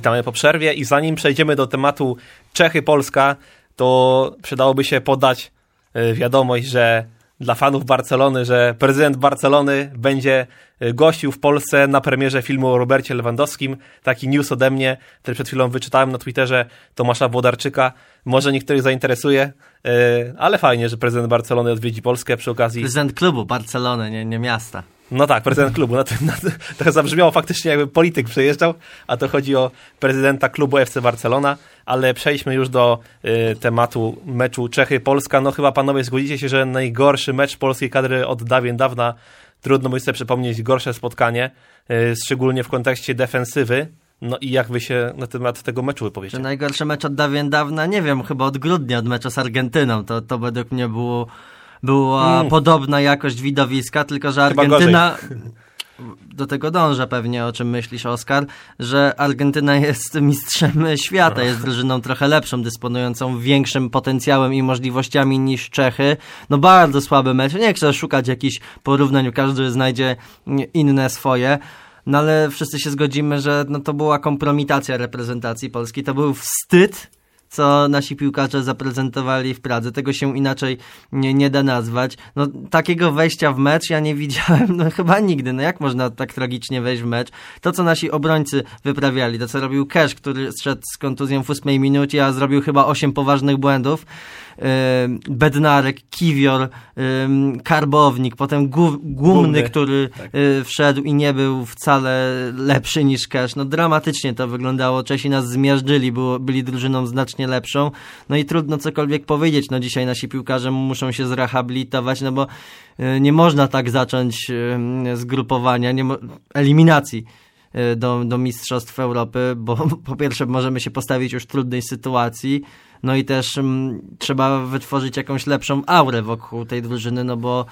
Witamy po przerwie i zanim przejdziemy do tematu Czechy-Polska, to przydałoby się podać wiadomość, że dla fanów Barcelony, że prezydent Barcelony będzie gościł w Polsce na premierze filmu o Robercie Lewandowskim. Taki news ode mnie, który przed chwilą wyczytałem na Twitterze Tomasza Włodarczyka. Może niektórych zainteresuje, ale fajnie, że prezydent Barcelony odwiedzi Polskę przy okazji... Prezydent klubu Barcelony, nie miasta. No tak, prezydent klubu. To zabrzmiało faktycznie, jakby polityk przyjeżdżał, a to chodzi o prezydenta klubu FC Barcelona. Ale przejdźmy już do tematu meczu Czechy-Polska. No chyba panowie zgodzicie się, że najgorszy mecz polskiej kadry od dawna. Trudno by sobie przypomnieć gorsze spotkanie, szczególnie w kontekście defensywy. No i jak wy się na temat tego meczu wypowiecie? Czy najgorszy mecz od dawna? Nie wiem, chyba od grudnia, od meczu z Argentyną. To według mnie była podobna jakość widowiska, tylko że Argentyna... Do tego dążę pewnie, o czym myślisz, Oskar, że Argentyna jest mistrzem świata, jest drużyną trochę lepszą, dysponującą większym potencjałem i możliwościami niż Czechy. No bardzo słaby mecz, nie chcę szukać jakichś porównań, każdy znajdzie inne swoje. No ale wszyscy się zgodzimy, że no to była kompromitacja reprezentacji Polski, to był wstyd, co nasi piłkarze zaprezentowali w Pradze. Tego się inaczej nie da nazwać. No, takiego wejścia w mecz ja nie widziałem chyba nigdy. No jak można tak tragicznie wejść w mecz? To, co nasi obrońcy wyprawiali, to, co robił Cash, który zszedł z kontuzją w 8 minucie, a zrobił chyba 8 poważnych błędów. Bednarek, Kiwior, Karbownik, potem Gumny, który wszedł i nie był wcale lepszy niż Cash. No dramatycznie to wyglądało. Czesi nas zmiażdżyli, byli drużyną znacznie lepszą. No i trudno cokolwiek powiedzieć. No dzisiaj nasi piłkarze muszą się zrehabilitować, no bo nie można tak zacząć zgrupowania, eliminacji do Mistrzostw Europy, bo po pierwsze możemy się postawić już w trudnej sytuacji, no i też trzeba wytworzyć jakąś lepszą aurę wokół tej drużyny, no bo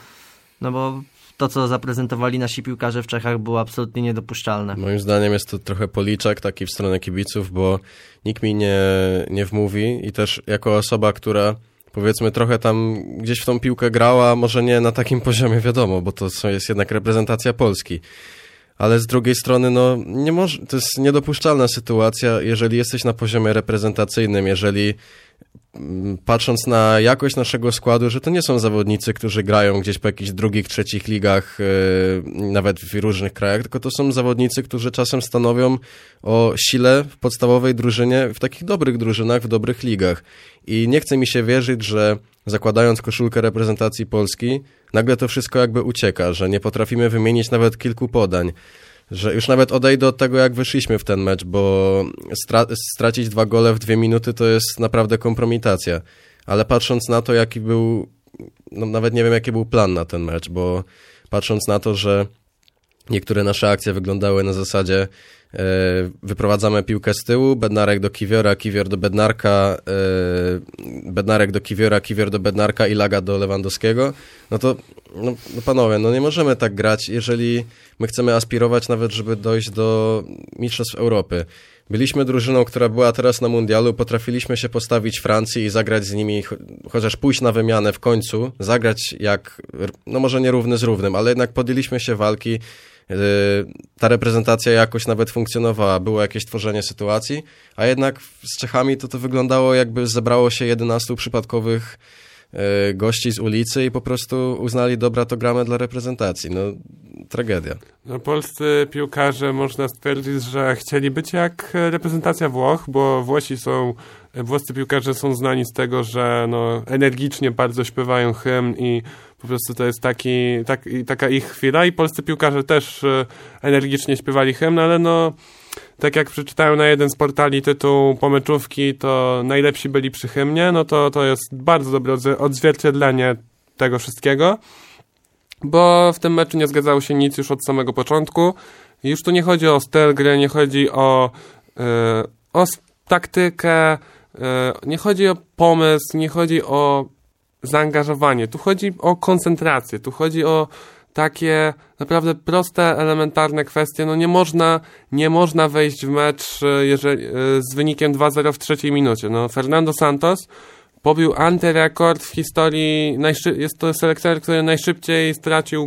to, co zaprezentowali nasi piłkarze w Czechach, było absolutnie niedopuszczalne. Moim zdaniem jest to trochę policzek taki w stronę kibiców, bo nikt mi nie wmówi i też jako osoba, która powiedzmy trochę tam gdzieś w tą piłkę grała, może nie na takim poziomie, wiadomo, bo to jest jednak reprezentacja Polski. Ale z drugiej strony, to jest niedopuszczalna sytuacja, jeżeli jesteś na poziomie reprezentacyjnym, jeżeli patrząc na jakość naszego składu, że to nie są zawodnicy, którzy grają gdzieś po jakichś drugich, trzecich ligach, nawet w różnych krajach, tylko to są zawodnicy, którzy czasem stanowią o sile w podstawowej drużynie, w takich dobrych drużynach, w dobrych ligach. I nie chce mi się wierzyć, że zakładając koszulkę reprezentacji Polski, nagle to wszystko jakby ucieka, że nie potrafimy wymienić nawet kilku podań. Że już nawet odejdę od tego, jak wyszliśmy w ten mecz, bo stracić 2 gole w 2 minuty to jest naprawdę kompromitacja. Ale patrząc na to, jaki był, nawet nie wiem, jaki był plan na ten mecz, bo patrząc na to, że niektóre nasze akcje wyglądały na zasadzie wyprowadzamy piłkę z tyłu, Bednarek do Kiwiora, Kiwior do Bednarka, Bednarek do Kiwiora, Kiwior do Bednarka i Laga do Lewandowskiego, no panowie, nie możemy tak grać, jeżeli my chcemy aspirować nawet, żeby dojść do Mistrzostw Europy. Byliśmy drużyną, która była teraz na mundialu, potrafiliśmy się postawić Francji i zagrać z nimi, chociaż pójść na wymianę w końcu, zagrać jak, może nie równy z równym, ale jednak podjęliśmy się walki. Ta reprezentacja jakoś nawet funkcjonowała, było jakieś tworzenie sytuacji, a jednak z Czechami to wyglądało, jakby zebrało się 11 przypadkowych gości z ulicy i po prostu uznali, dobra, to gramy dla reprezentacji. Tragedia. Polscy piłkarze, można stwierdzić, że chcieli być jak reprezentacja Włoch, bo włoscy piłkarze są znani z tego, że energicznie bardzo śpiewają hymn i po prostu to jest taka ich chwila i polscy piłkarze też energicznie śpiewali hymn, ale tak jak przeczytałem na jeden z portali tytuł pomeczówki, to najlepsi byli przy hymnie, to jest bardzo dobre odzwierciedlenie tego wszystkiego, bo w tym meczu nie zgadzało się nic już od samego początku. Już tu nie chodzi o styl gry, nie chodzi o taktykę, nie chodzi o pomysł, nie chodzi o zaangażowanie. Tu chodzi o koncentrację, tu chodzi o takie naprawdę proste, elementarne kwestie. Nie można wejść w mecz z wynikiem 2-0 w 3 minucie. Fernando Santos pobił antyrekord w historii, jest to selekcjoner, który najszybciej stracił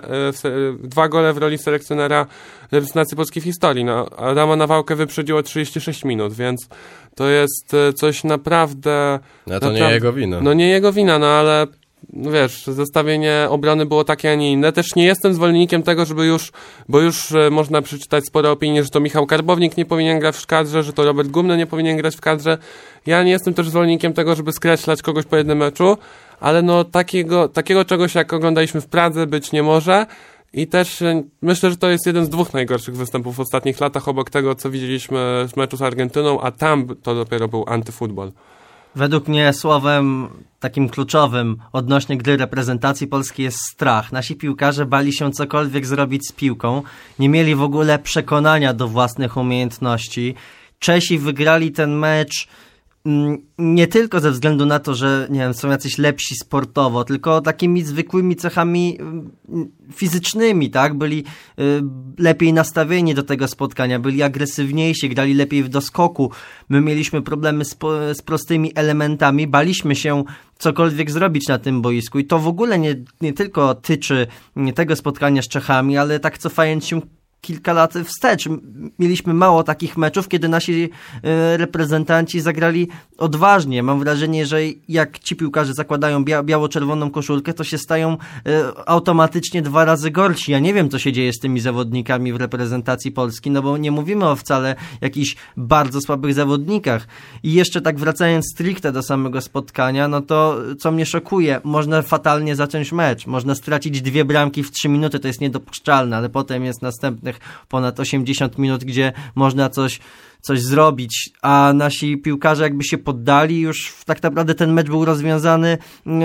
2 gole w roli selekcjonera reprezentacji Polski w historii. No, Adama Nawałkę wyprzedziło 36 minut, więc to jest coś naprawdę... No to nie jego wina. No nie jego wina, no ale no wiesz, zestawienie obrony było takie, a nie inne. Też nie jestem zwolennikiem tego, bo już można przeczytać sporo opinii, że to Michał Karbownik nie powinien grać w kadrze, że to Robert Gumny nie powinien grać w kadrze. Ja nie jestem też zwolennikiem tego, żeby skreślać kogoś po jednym meczu, ale no takiego czegoś, jak oglądaliśmy w Pradze, być nie może. I też myślę, że to jest jeden z 2 najgorszych występów w ostatnich latach, obok tego, co widzieliśmy w meczu z Argentyną, a tam to dopiero był antyfutbol. Według mnie słowem takim kluczowym odnośnie gry reprezentacji polskiej jest strach. Nasi piłkarze bali się cokolwiek zrobić z piłką, nie mieli w ogóle przekonania do własnych umiejętności. Czesi wygrali ten mecz nie tylko ze względu na to, że nie wiem, są jacyś lepsi sportowo, tylko takimi zwykłymi cechami fizycznymi, tak? Byli lepiej nastawieni do tego spotkania, byli agresywniejsi, grali lepiej w doskoku. My mieliśmy problemy z prostymi elementami, baliśmy się cokolwiek zrobić na tym boisku i to w ogóle nie tylko tyczy tego spotkania z Czechami, ale tak cofając się kilka lat wstecz. Mieliśmy mało takich meczów, kiedy nasi reprezentanci zagrali odważnie. Mam wrażenie, że jak ci piłkarze zakładają biało-czerwoną koszulkę, to się stają automatycznie 2 razy gorsi. Ja nie wiem, co się dzieje z tymi zawodnikami w reprezentacji Polski, no bo nie mówimy o wcale jakichś bardzo słabych zawodnikach. I jeszcze tak wracając stricte do samego spotkania, no to co mnie szokuje, można fatalnie zacząć mecz. Można stracić 2 bramki w 3 minuty, to jest niedopuszczalne, ale potem jest następnych ponad 80 minut, gdzie można coś zrobić, a nasi piłkarze jakby się poddali, już tak naprawdę ten mecz był rozwiązany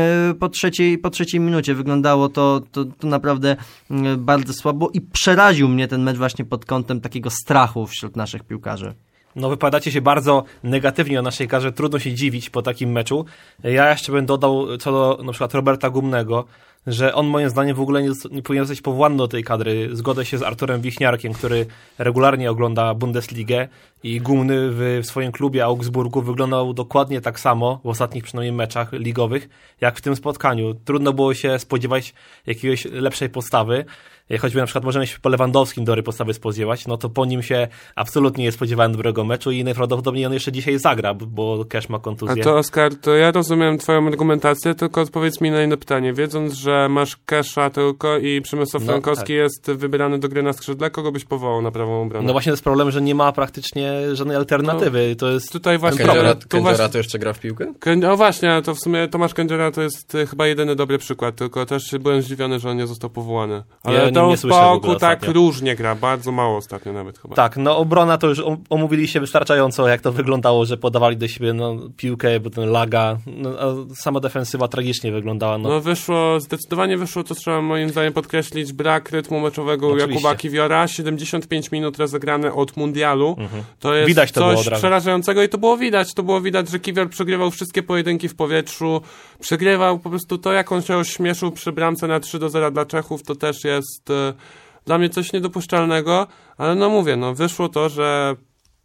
po trzeciej minucie. Wyglądało to naprawdę bardzo słabo i przeraził mnie ten mecz właśnie pod kątem takiego strachu wśród naszych piłkarzy. No wypowiadacie się bardzo negatywnie o naszej karze, trudno się dziwić po takim meczu. Ja jeszcze bym dodał co do na przykład Roberta Gumnego, że on moim zdaniem w ogóle nie powinien zostać powołany do tej kadry. Zgodzę się z Arturem Wichniarkiem, który regularnie ogląda Bundesligę i Gumny w swoim klubie Augsburgu wyglądał dokładnie tak samo w ostatnich przynajmniej meczach ligowych, jak w tym spotkaniu. Trudno było się spodziewać jakiegoś lepszej postawy. Choćby na przykład możemy się po Lewandowskim dobrej postawy spodziewać, no to po nim się absolutnie nie spodziewałem dobrego meczu i najprawdopodobniej on jeszcze dzisiaj zagra, bo Cash ma kontuzję. A to Oskar, to ja rozumiem twoją argumentację, tylko odpowiedz mi na inne pytanie. Wiedząc, że masz Casha tylko i Przemysław Frankowski jest wybrany do gry na skrzydle, kogo byś powołał na prawą obronę? No właśnie to jest problem, że nie ma praktycznie żadnej alternatywy. No, to jest tutaj właśnie Kędziora to jeszcze gra w piłkę? No właśnie, to w sumie Tomasz Kędziora to jest chyba jedyny dobry przykład, tylko też byłem zdziwiony, że on nie został powołany. Ale to w Pałku tak różnie gra, bardzo mało ostatnio nawet chyba. Tak, no obrona to już omówiliście wystarczająco, jak to wyglądało, że podawali do siebie piłkę, potem laga, a sama defensywa tragicznie wyglądała. Zdecydowanie wyszło, to trzeba moim zdaniem podkreślić, brak rytmu meczowego u Jakuba Kiwiora, 75 minut rozegrane od mundialu, to jest widać coś przerażającego i to było widać, że Kiwior przegrywał wszystkie pojedynki w powietrzu, przegrywał po prostu to, jak on się ośmieszył przy bramce na 3-0 dla Czechów, to też jest dla mnie coś niedopuszczalnego, ale no mówię, wyszło to, że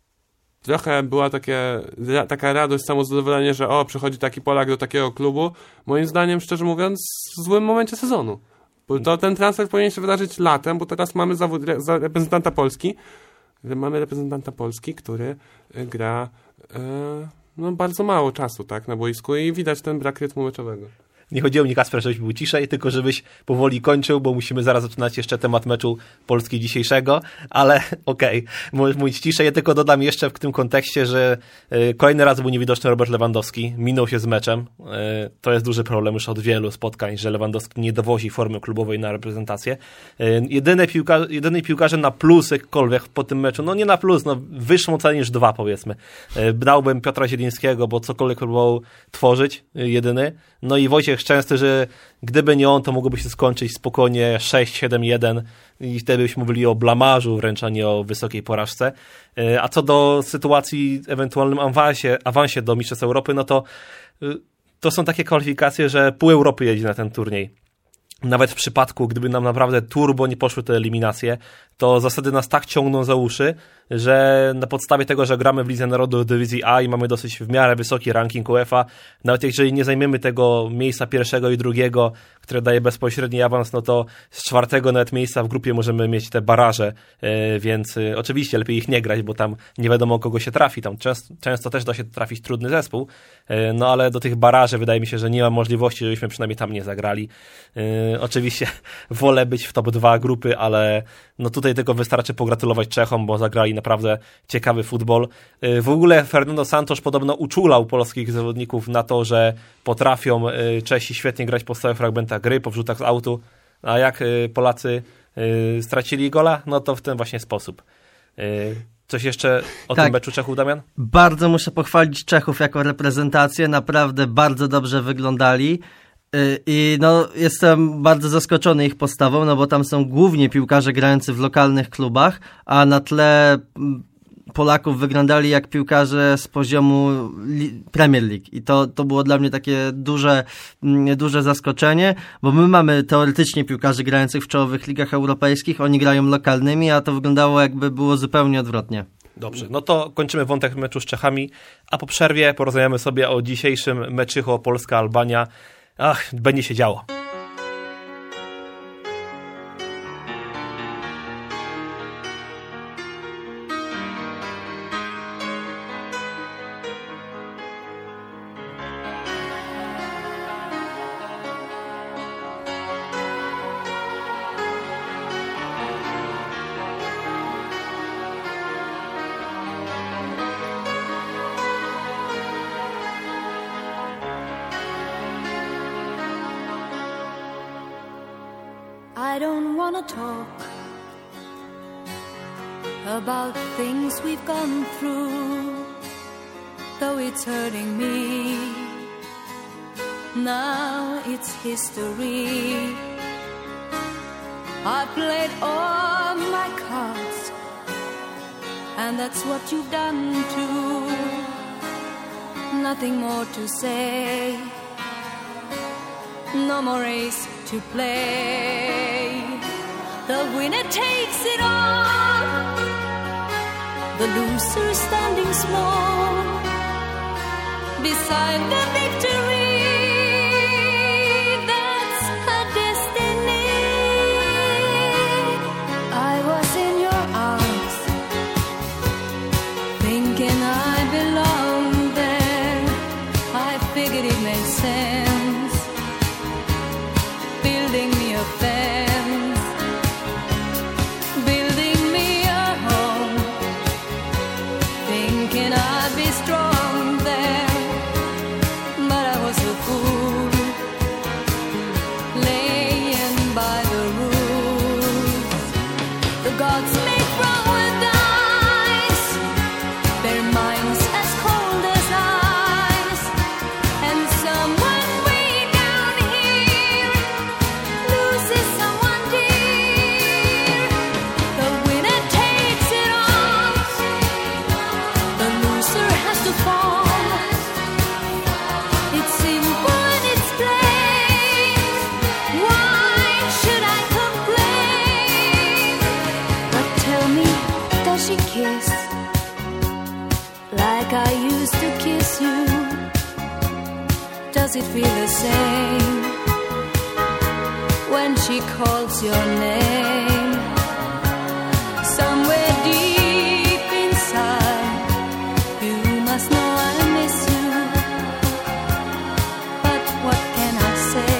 trochę była taka radość, samozadowolenie, że przychodzi taki Polak do takiego klubu. Moim zdaniem, szczerze mówiąc, w złym momencie sezonu. Bo to ten transfer powinien się wydarzyć latem, bo teraz mamy reprezentanta Polski. Mamy reprezentanta Polski, który gra bardzo mało czasu tak na boisku i widać ten brak rytmu meczowego. Nie chodziło mi, Kasper, żebyś był ciszej, tylko żebyś powoli kończył, bo musimy zaraz zaczynać jeszcze temat meczu Polski dzisiejszego, ale okej, możesz mówić ciszej. Ja tylko dodam jeszcze w tym kontekście, że kolejny raz był niewidoczny Robert Lewandowski, minął się z meczem. To jest duży problem już od wielu spotkań, że Lewandowski nie dowozi formy klubowej na reprezentację. Jedyny piłkarze na plus jakkolwiek po tym meczu, nie na plus, wyższą ocenę niż 2 powiedzmy. Dałbym Piotra Zielińskiego, bo cokolwiek próbował tworzyć, jedyny. No i Wojciech Szczęsny, że gdyby nie on, to mogłoby się skończyć spokojnie 6-7-1 i wtedy byśmy mówili o blamarzu wręcz, a nie o wysokiej porażce. A co do sytuacji ewentualnym awansie do Mistrzostw Europy, to są takie kwalifikacje, że pół Europy jedzie na ten turniej. Nawet w przypadku, gdyby nam naprawdę turbo nie poszły te eliminacje, to zasady nas tak ciągną za uszy, że na podstawie tego, że gramy w Lidze Narodów Dywizji A i mamy dosyć w miarę wysoki ranking UEFA, nawet jeżeli nie zajmiemy tego miejsca pierwszego i drugiego, które daje bezpośredni awans, no to z czwartego nawet miejsca w grupie możemy mieć te baraże, więc oczywiście lepiej ich nie grać, bo tam nie wiadomo kogo się trafi, tam często też da się trafić trudny zespół, no ale do tych baraży wydaje mi się, że nie ma możliwości, żebyśmy przynajmniej tam nie zagrali. Oczywiście wolę być w top 2 grupy, ale no tutaj tylko wystarczy pogratulować Czechom, bo zagrali naprawdę ciekawy futbol. W ogóle Fernando Santos podobno uczulał polskich zawodników na to, że potrafią Czesi świetnie grać po stałych fragmentach gry, po wrzutach z autu, a jak Polacy stracili gola, no to w ten właśnie sposób. Coś jeszcze o tym meczu Czechów, Damian? Bardzo muszę pochwalić Czechów jako reprezentację, naprawdę bardzo dobrze wyglądali. I no, jestem bardzo zaskoczony ich postawą, no bo tam są głównie piłkarze grający w lokalnych klubach, a na tle Polaków wyglądali jak piłkarze z poziomu Premier League i to było dla mnie takie duże zaskoczenie, bo my mamy teoretycznie piłkarzy grających w czołowych ligach europejskich, oni grają lokalnymi, a to wyglądało jakby było zupełnie odwrotnie. Dobrze, no to kończymy wątek meczu z Czechami, a po przerwie porozmawiamy sobie o dzisiejszym meczychu Polska-Albania. Będzie się działo. I don't wanna talk about things we've gone through, though it's hurting me. Now it's history. I played all my cards, and that's what you've done too. Nothing more to say, no more race to play. The winner takes it all, the loser standing small beside the victory. That's her destiny. I was in your arms, thinking I belonged there. I figured it made sense, building me a fence, building me a home, thinking I'd be strong there. But I was a fool, laying by the rules. The gods make wrong with dice, their minds as cold as ice, and someone way down here loses someone dear. The winner takes it all, the loser has to fall. It's simple and it's plain. Why should I complain? But tell me, does she kiss like I used to kiss you? Does it feel the same when she calls your name? Somewhere deep inside, you must know I miss you. But what can I say?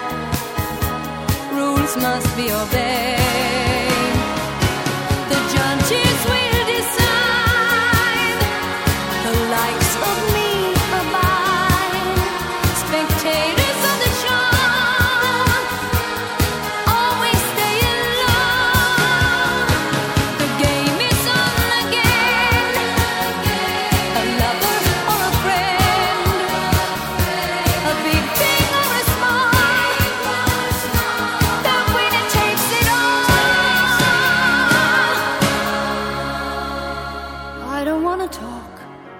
Rules must be obeyed. The judges will decide, the likes of me abide. Spectators of the show always stay alone. The game is on again, a lover or a friend, a big thing or a small, the winner takes it all. I don't wanna talk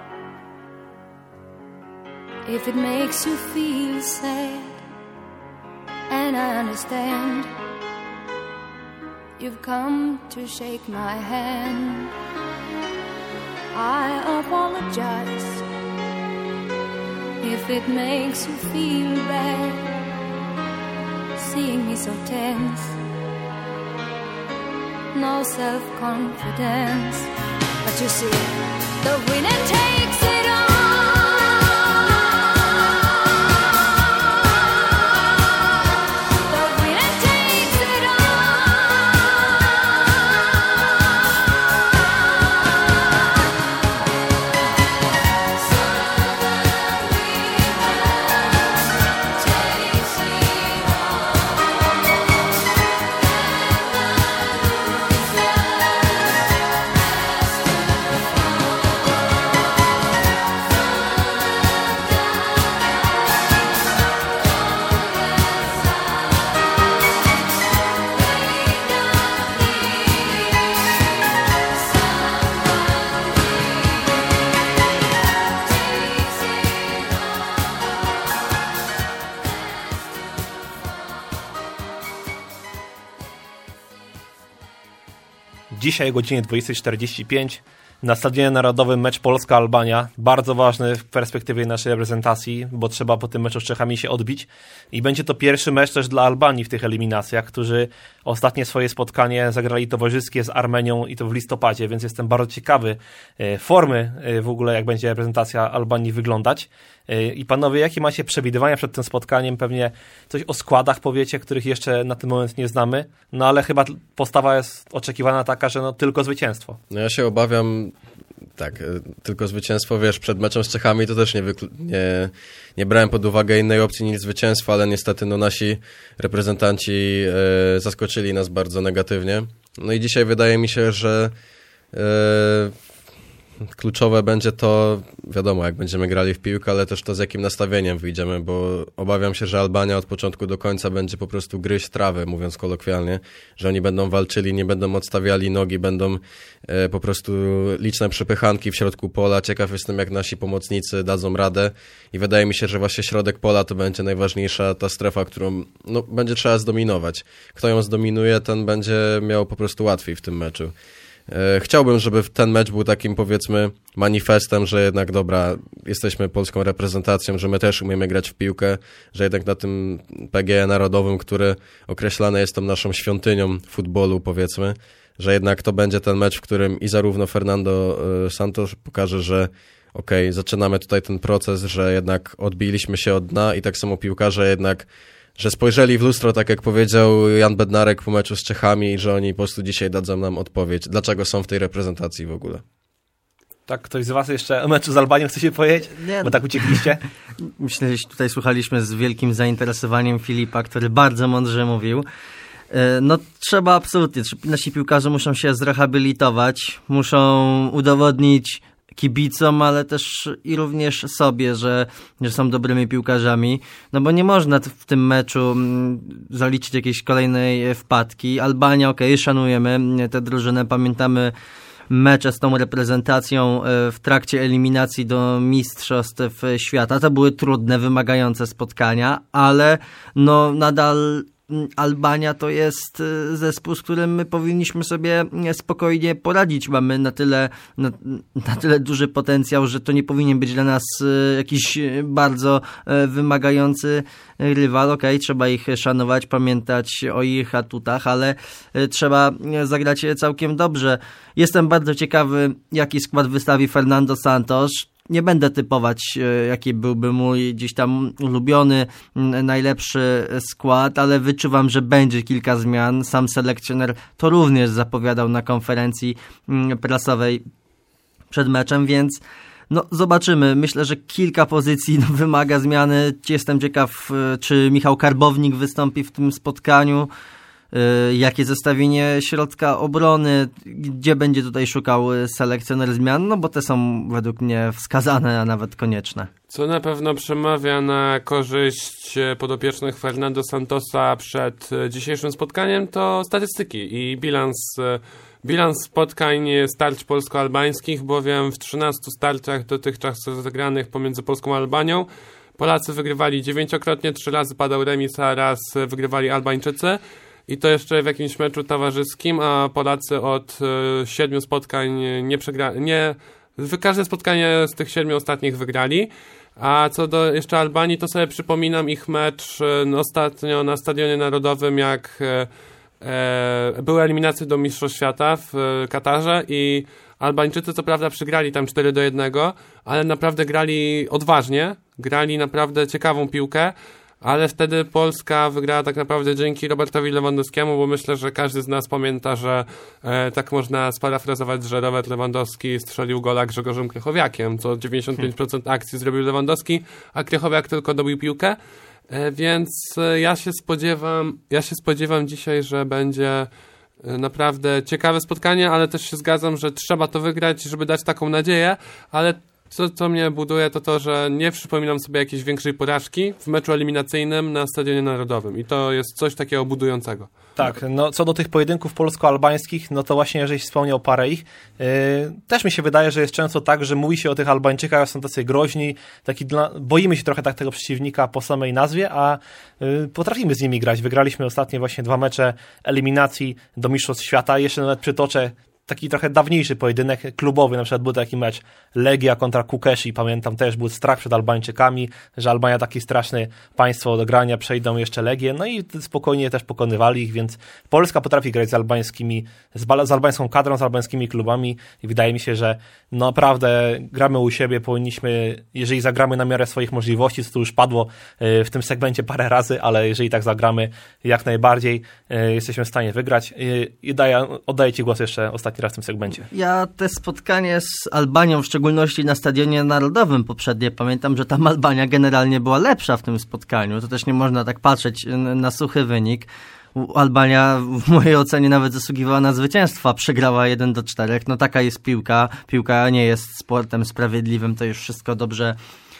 if it makes you feel sad, and I understand. You've come to shake my hand, I apologize if it makes you feel bad seeing me so tense. No self-confidence, but you see, the winner takes it all. The winner takes it Dzisiaj o godzinie 20:45 na Stadionie Narodowym mecz Polska-Albania. Bardzo ważny w perspektywie naszej reprezentacji, bo trzeba po tym meczu z Czechami się odbić. I będzie to pierwszy mecz też dla Albanii w tych eliminacjach, którzy ostatnie swoje spotkanie zagrali towarzyskie z Armenią i to w listopadzie, więc jestem bardzo ciekawy formy w ogóle, jak będzie reprezentacja Albanii wyglądać. I panowie, jakie macie przewidywania przed tym spotkaniem? Pewnie coś o składach powiecie, których jeszcze na ten moment nie znamy, no ale chyba postawa jest oczekiwana taka, że no tylko zwycięstwo. No ja się obawiam, tak, tylko zwycięstwo, wiesz, przed meczem z Czechami to też nie brałem pod uwagę innej opcji niż zwycięstwo, ale niestety no nasi reprezentanci zaskoczyli nas bardzo negatywnie. No i dzisiaj wydaje mi się, że kluczowe będzie to, wiadomo, jak będziemy grali w piłkę, ale też to, z jakim nastawieniem wyjdziemy, bo obawiam się, że Albania od początku do końca będzie po prostu gryźć trawę, mówiąc kolokwialnie, że oni będą walczyli, nie będą odstawiali nogi, będą po prostu liczne przepychanki w środku pola. Ciekaw jestem, jak nasi pomocnicy dadzą radę i wydaje mi się, że właśnie środek pola to będzie najważniejsza ta strefa, którą no, będzie trzeba zdominować. Kto ją zdominuje, ten będzie miał po prostu łatwiej w tym meczu. Chciałbym, żeby ten mecz był takim, powiedzmy, manifestem, że jednak dobra, jesteśmy polską reprezentacją, że my też umiemy grać w piłkę, że jednak na tym PGE narodowym, który określany jest tą naszą świątynią futbolu, powiedzmy, że jednak to będzie ten mecz, w którym i zarówno Fernando Santos pokaże, że okej, zaczynamy tutaj ten proces, że jednak odbiliśmy się od dna i tak samo piłkarze jednak, że spojrzeli w lustro, tak jak powiedział Jan Bednarek po meczu z Czechami, i że oni po prostu dzisiaj dadzą nam odpowiedź, dlaczego są w tej reprezentacji w ogóle. Tak, ktoś z was jeszcze o meczu z Albanią chce się powiedzieć? Nie, bo tak uciekliście? Myślę, że tutaj słuchaliśmy z wielkim zainteresowaniem Filipa, który bardzo mądrze mówił. No trzeba absolutnie, nasi piłkarze muszą się zrehabilitować, muszą udowodnić kibicom, ale też i również sobie, że są dobrymi piłkarzami, no bo nie można w tym meczu zaliczyć jakiejś kolejnej wpadki. Albania, okej, szanujemy tę drużynę, pamiętamy mecze z tą reprezentacją w trakcie eliminacji do Mistrzostw Świata. To były trudne, wymagające spotkania, ale no nadal Albania to jest zespół, z którym my powinniśmy sobie spokojnie poradzić. Mamy na tyle duży potencjał, że to nie powinien być dla nas jakiś bardzo wymagający rywal. Okej, trzeba ich szanować, pamiętać o ich atutach, ale trzeba zagrać całkiem dobrze. Jestem bardzo ciekawy, jaki skład wystawi Fernando Santos. Nie będę typować, jaki byłby mój gdzieś tam ulubiony, najlepszy skład, ale wyczuwam, że będzie kilka zmian. Sam selekcjoner to również zapowiadał na konferencji prasowej przed meczem, więc no zobaczymy. Myślę, że kilka pozycji wymaga zmiany. Jestem ciekaw, czy Michał Karbownik wystąpi w tym spotkaniu. Jakie zestawienie środka obrony, gdzie będzie tutaj szukał selekcjoner zmian, no bo te są według mnie wskazane, a nawet konieczne. Co na pewno przemawia na korzyść podopiecznych Fernando Santosa przed dzisiejszym spotkaniem, to statystyki i bilans spotkań starć polsko-albańskich, bowiem w 13 starciach dotychczas zagranych pomiędzy Polską a Albanią Polacy wygrywali 9-krotnie, 3 razy padał remis, a raz wygrywali Albańczycy. I to jeszcze w jakimś meczu towarzyskim, a Polacy od 7 spotkań nie Każde spotkanie z tych 7 ostatnich wygrali. A co do jeszcze Albanii, to sobie przypominam ich mecz ostatnio na Stadionie Narodowym, jak były eliminacje do Mistrzostw Świata w Katarze i Albańczycy co prawda przegrali tam 4-1, ale naprawdę grali odważnie, grali naprawdę ciekawą piłkę, ale wtedy Polska wygrała tak naprawdę dzięki Robertowi Lewandowskiemu, bo myślę, że każdy z nas pamięta, że tak można sparafrazować, że Robert Lewandowski strzelił gola Grzegorzem Krychowiakiem, co 95% akcji zrobił Lewandowski, a Krychowiak tylko dobił piłkę, więc ja się spodziewam dzisiaj, że będzie naprawdę ciekawe spotkanie, ale też się zgadzam, że trzeba to wygrać, żeby dać taką nadzieję, ale co mnie buduje, to, że nie przypominam sobie jakiejś większej porażki w meczu eliminacyjnym na Stadionie Narodowym i to jest coś takiego budującego. Tak, no co do tych pojedynków polsko-albańskich, no to właśnie, żeś wspomniał parę ich, też mi się wydaje, że jest często tak, że mówi się o tych Albańczykach, są tacy groźni, boimy się trochę tego przeciwnika po samej nazwie, a potrafimy z nimi grać. Wygraliśmy ostatnio właśnie 2 mecze eliminacji do Mistrzostw Świata, jeszcze nawet przytoczę taki trochę dawniejszy pojedynek klubowy, na przykład był taki mecz Legia kontra Kukeshi, pamiętam, też był strach przed Albańczykami, że Albania takie straszne państwo do grania, przejdą jeszcze Legię, no i spokojnie też pokonywali ich, więc Polska potrafi grać z albańską kadrą, z albańskimi klubami i wydaje mi się, że naprawdę gramy u siebie, powinniśmy, jeżeli zagramy na miarę swoich możliwości, co tu już padło w tym segmencie parę razy, ale jeżeli tak zagramy, jak najbardziej jesteśmy w stanie wygrać. I oddaję Ci głos jeszcze ostatni raz w tym segmencie. Ja te spotkanie z Albanią, w szczególności na Stadionie Narodowym poprzednie, pamiętam, że tam Albania generalnie była lepsza w tym spotkaniu. To też nie można tak patrzeć na suchy wynik. Albania w mojej ocenie nawet zasługiwała na zwycięstwo, przegrała 1-4. No taka jest piłka. Piłka nie jest sportem sprawiedliwym, to już wszystko dobrze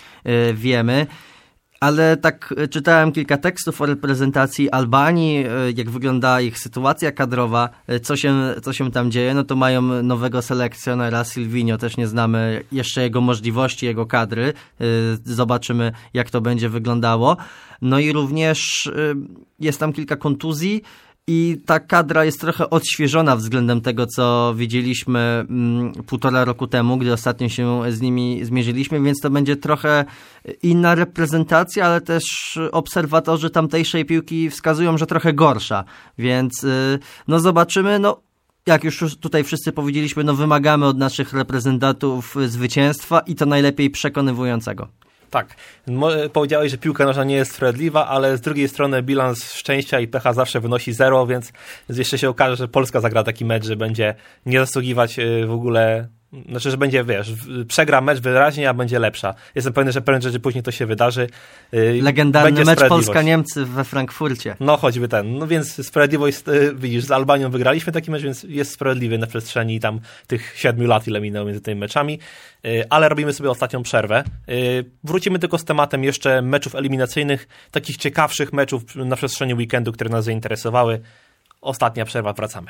wiemy. Ale tak czytałem kilka tekstów o reprezentacji Albanii, jak wygląda ich sytuacja kadrowa, co się tam dzieje, no to mają nowego selekcjonera Silvinho, też nie znamy jeszcze jego możliwości, jego kadry, zobaczymy jak to będzie wyglądało. No i również jest tam kilka kontuzji i ta kadra jest trochę odświeżona względem tego, co widzieliśmy 1,5 roku temu, gdy ostatnio się z nimi zmierzyliśmy, więc to będzie trochę inna reprezentacja, ale też obserwatorzy tamtejszej piłki wskazują, że trochę gorsza, więc no zobaczymy, no jak już tutaj wszyscy powiedzieliśmy, no wymagamy od naszych reprezentantów zwycięstwa i to najlepiej przekonywującego. Tak, powiedziałeś, że piłka nożna nie jest sprawiedliwa, ale z drugiej strony bilans szczęścia i pecha zawsze wynosi 0, więc jeszcze się okaże, że Polska zagra taki mecz, że będzie nie zasługiwać w ogóle, znaczy, że będzie, przegra mecz wyraźnie, a będzie lepsza. Jestem pewny, że prędzej czy później to się wydarzy. Legendarny mecz Polska-Niemcy we Frankfurcie. No choćby ten. No więc sprawiedliwość, widzisz, z Albanią wygraliśmy taki mecz, więc jest sprawiedliwy na przestrzeni tam tych 7 lat, ile minęło między tymi meczami. Ale robimy sobie ostatnią przerwę. Wrócimy tylko z tematem jeszcze meczów eliminacyjnych, takich ciekawszych meczów na przestrzeni weekendu, które nas zainteresowały. Ostatnia przerwa, wracamy.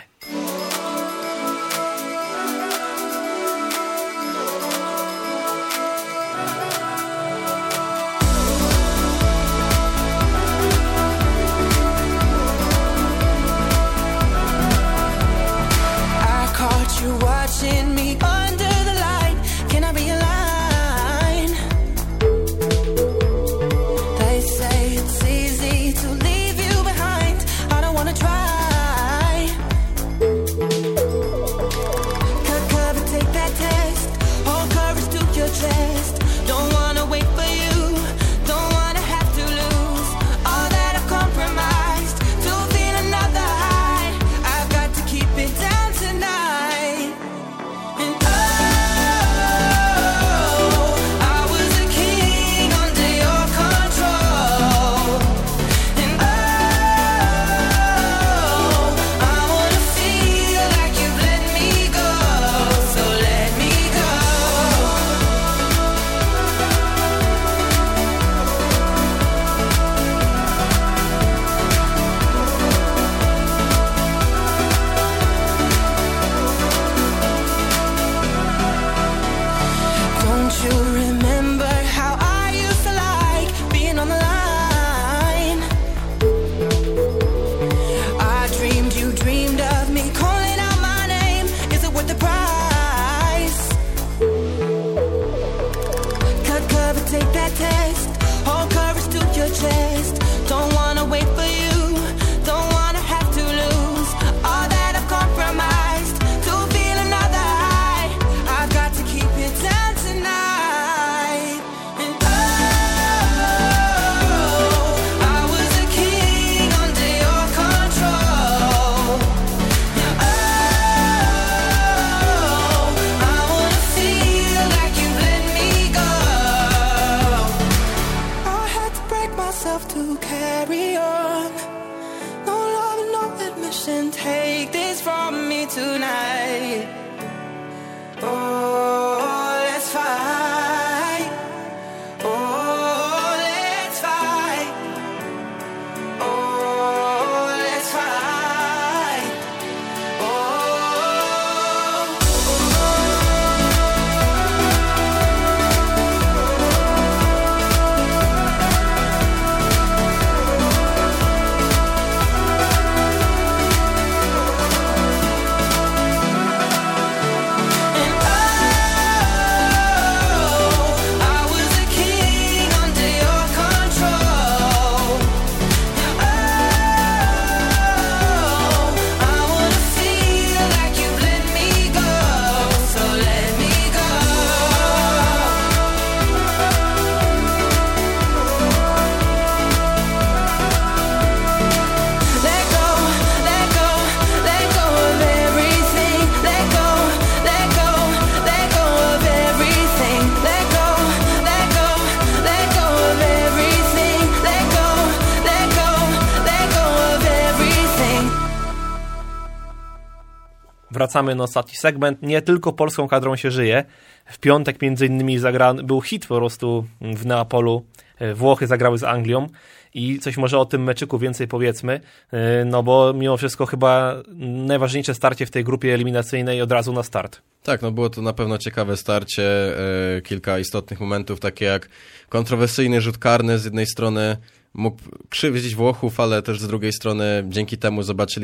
Easy to leave you behind. I don't wanna try. and take this from me tonight. Oh, let's fight. Oh, let's fight. Oh, let's fight. Wracamy na ostatni segment. Nie tylko polską kadrą się żyje. W piątek między innymi był hit po prostu w Neapolu. Włochy zagrały z Anglią i coś może o tym meczyku więcej powiedzmy, no bo mimo wszystko chyba najważniejsze starcie w tej grupie eliminacyjnej od razu na start. Tak, no było to na pewno ciekawe starcie, kilka istotnych momentów, takie jak kontrowersyjny rzut karny z jednej strony mógł krzywdzić Włochów, ale też z drugiej strony dzięki temu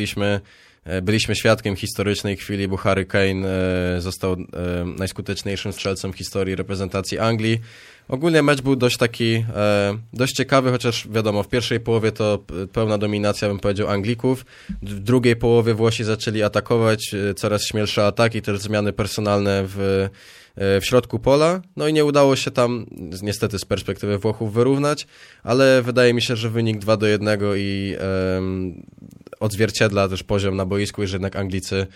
byliśmy świadkiem historycznej chwili, bo Harry Kane został najskuteczniejszym strzelcem w historii reprezentacji Anglii. Ogólnie mecz był dość ciekawy, chociaż wiadomo, w pierwszej połowie to pełna dominacja, bym powiedział, Anglików. W drugiej połowie Włosi zaczęli atakować, coraz śmielsze ataki, też zmiany personalne w środku pola. No i nie udało się tam, niestety z perspektywy Włochów, wyrównać, ale wydaje mi się, że wynik 2-1 i odzwierciedla też poziom na boisku i że jednak Anglicy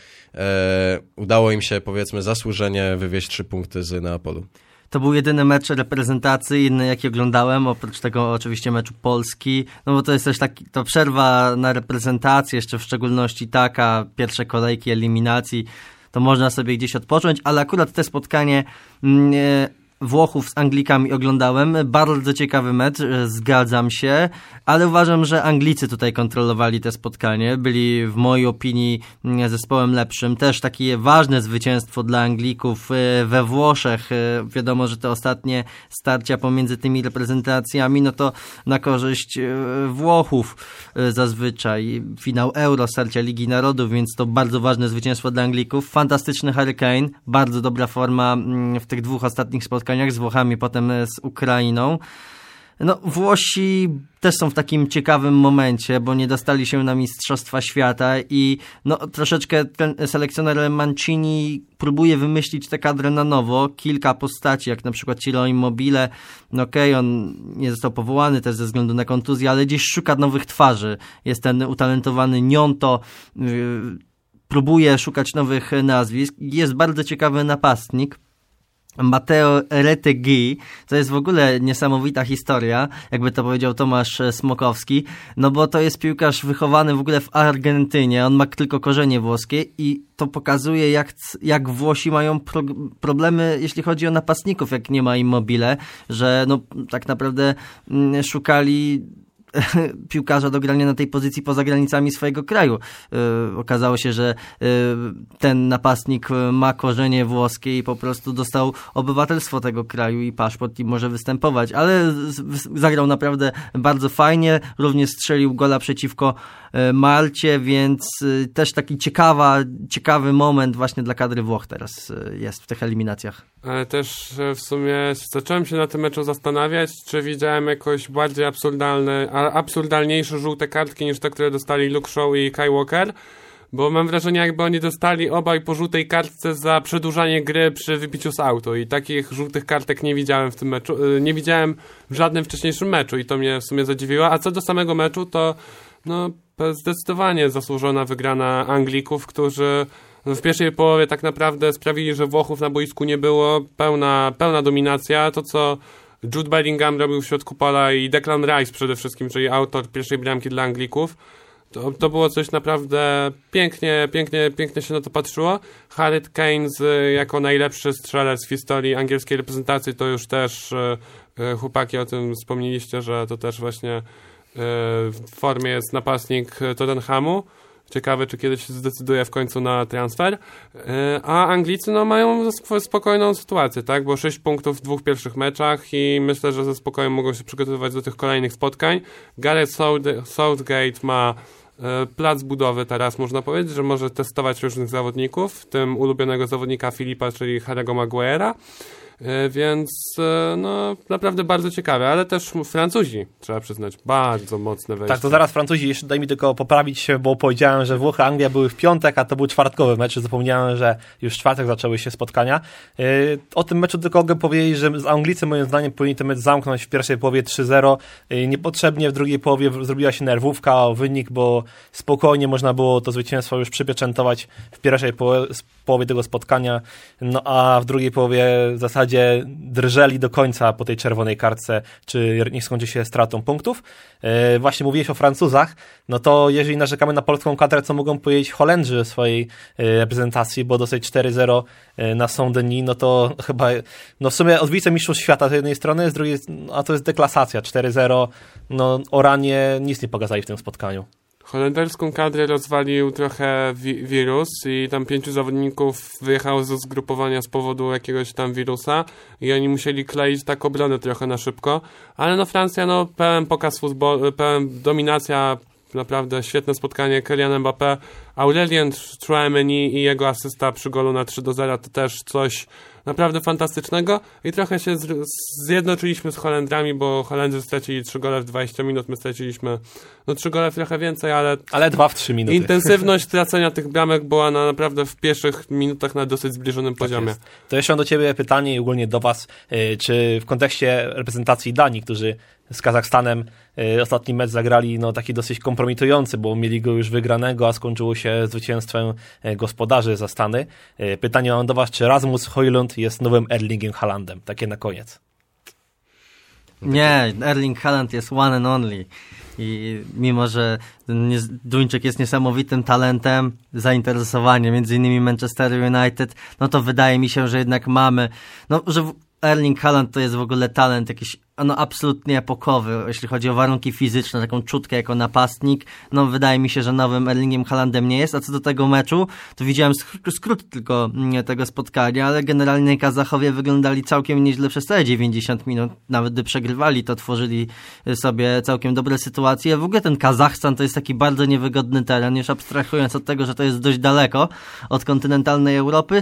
udało im się, powiedzmy, zasłużenie wywieźć 3 punkty z Neapolu. To był jedyny mecz reprezentacyjny, jaki oglądałem, oprócz tego oczywiście meczu Polski, no bo to jest też to przerwa na reprezentację, jeszcze w szczególności taka, pierwsze kolejki eliminacji, to można sobie gdzieś odpocząć, ale akurat te spotkanie Włochów z Anglikami oglądałem. Bardzo ciekawy mecz, zgadzam się, ale uważam, że Anglicy tutaj kontrolowali te spotkanie. Byli w mojej opinii zespołem lepszym. Też takie ważne zwycięstwo dla Anglików we Włoszech. Wiadomo, że te ostatnie starcia pomiędzy tymi reprezentacjami, no to na korzyść Włochów zazwyczaj. Finał Euro, starcia Ligi Narodów, więc to bardzo ważne zwycięstwo dla Anglików. Fantastyczny Harry Kane, bardzo dobra forma w tych 2 ostatnich spotkaniach z Włochami, potem z Ukrainą. No, Włosi też są w takim ciekawym momencie, bo nie dostali się na Mistrzostwa Świata i no, troszeczkę ten selekcjoner Mancini próbuje wymyślić tę kadrę na nowo. Kilka postaci, jak na przykład Ciro Immobile, no okej, on nie został powołany też ze względu na kontuzję, ale gdzieś szuka nowych twarzy. Jest ten utalentowany Gnonto, próbuje szukać nowych nazwisk. Jest bardzo ciekawy napastnik, Matteo Retegui, to jest w ogóle niesamowita historia, jakby to powiedział Tomasz Smokowski, no bo to jest piłkarz wychowany w ogóle w Argentynie, on ma tylko korzenie włoskie i to pokazuje, jak Włosi mają problemy, jeśli chodzi o napastników, jak nie ma Immobile, że no tak naprawdę szukali piłkarza do grania na tej pozycji poza granicami swojego kraju. Okazało się, że ten napastnik ma korzenie włoskie i po prostu dostał obywatelstwo tego kraju i paszport i może występować, ale zagrał naprawdę bardzo fajnie, również strzelił gola przeciwko Malcie, więc też taki ciekawy moment właśnie dla kadry Włoch teraz jest w tych eliminacjach. Ale też w sumie zacząłem się na tym meczu zastanawiać, czy widziałem jakoś bardziej absurdalniejsze żółte kartki niż te, które dostali Luke Shaw i Kai Walker, bo mam wrażenie, jakby oni dostali obaj po żółtej kartce za przedłużanie gry przy wybiciu z autu i takich żółtych kartek nie widziałem w tym meczu, nie widziałem w żadnym wcześniejszym meczu i to mnie w sumie zadziwiło, a co do samego meczu, to no zdecydowanie zasłużona wygrana Anglików, którzy w pierwszej połowie tak naprawdę sprawili, że Włochów na boisku nie było, pełna dominacja, to co Jude Bellingham robił w środku pola i Declan Rice przede wszystkim, czyli autor pierwszej bramki dla Anglików, To było coś naprawdę pięknie się na to patrzyło. Harry Kane jako najlepszy strzelec w historii angielskiej reprezentacji, to już też chłopaki o tym wspomnieliście, że to też właśnie w formie jest napastnik Tottenhamu. Ciekawe, czy kiedyś się zdecyduje w końcu na transfer. A Anglicy mają spokojną sytuację, tak? Bo 6 punktów w 2 pierwszych meczach i myślę, że ze spokojem mogą się przygotowywać do tych kolejnych spotkań. Gareth Southgate ma plac budowy teraz, można powiedzieć, że może testować różnych zawodników, w tym ulubionego zawodnika Filipa, czyli Harry'ego Maguire'a. Więc no naprawdę bardzo ciekawe, ale też Francuzi, trzeba przyznać, bardzo mocne wejście. Tak, to zaraz Francuzi, jeszcze daj mi tylko poprawić się, bo powiedziałem, że Włochy, Anglia były w piątek, a to był czwartkowy mecz, zapomniałem, że już w czwartek zaczęły się spotkania. O tym meczu tylko mogę powiedzieć, że Anglicy moim zdaniem powinni ten mecz zamknąć w pierwszej połowie 3-0, niepotrzebnie w drugiej połowie zrobiła się nerwówka o wynik, bo spokojnie można było to zwycięstwo już przypieczętować w pierwszej połowie tego spotkania, no a w drugiej połowie w zasadzie drżeli do końca po tej czerwonej kartce, czy nie skończy się stratą punktów. Właśnie mówiłeś o Francuzach, no to jeżeli narzekamy na polską kadrę, co mogą powiedzieć Holendrzy o swojej reprezentacji, bo dosyć 4-0 na Saint-Denis, no to chyba, no w sumie od wicemistrzów świata z jednej strony, z drugiej, a to jest deklasacja, 4-0, no o ranie nic nie pokazali w tym spotkaniu. Holenderską kadrę rozwalił trochę wirus i tam 5 zawodników wyjechało ze zgrupowania z powodu jakiegoś tam wirusa i oni musieli kleić tak obronę trochę na szybko, ale no Francja, no pełen pokaz futbolu, pełen dominacja, naprawdę świetne spotkanie, Kylian Mbappé, Aurelien Tchouameni i jego asysta przy golu na 3-0 to też coś naprawdę fantastycznego i trochę się zjednoczyliśmy z Holendrami, bo Holendrzy stracili 3 gole w 20 minut, my straciliśmy 3 gole trochę więcej, ale 2 w 3 minuty. Intensywność tracenia tych bramek była naprawdę w pierwszych minutach na dosyć zbliżonym poziomie. Jest. To jeszcze mam do ciebie pytanie i ogólnie do was, czy w kontekście reprezentacji Danii, którzy z Kazachstanem ostatni mecz zagrali taki dosyć kompromitujący, bo mieli go już wygranego, a skończyło się zwycięstwem gospodarzy za Stany. Pytanie mam do was, czy Rasmus Højlund jest nowym Erlingiem Haalandem? Takie na koniec. Nie, Erling Haaland jest one and only. I mimo, że Duńczyk jest niesamowitym talentem, zainteresowanie między innymi Manchester United, no to wydaje mi się, że jednak mamy, że Erling Haaland to jest w ogóle talent jakiś absolutnie epokowy, jeśli chodzi o warunki fizyczne, taką czutkę jako napastnik. Wydaje mi się, że nowym Erlingiem Haalandem nie jest, a co do tego meczu, to widziałem skrót tylko tego spotkania, ale generalnie Kazachowie wyglądali całkiem nieźle przez te 90 minut, nawet gdy przegrywali, to tworzyli sobie całkiem dobre sytuacje. W ogóle ten Kazachstan to jest taki bardzo niewygodny teren, już abstrahując od tego, że to jest dość daleko od kontynentalnej Europy,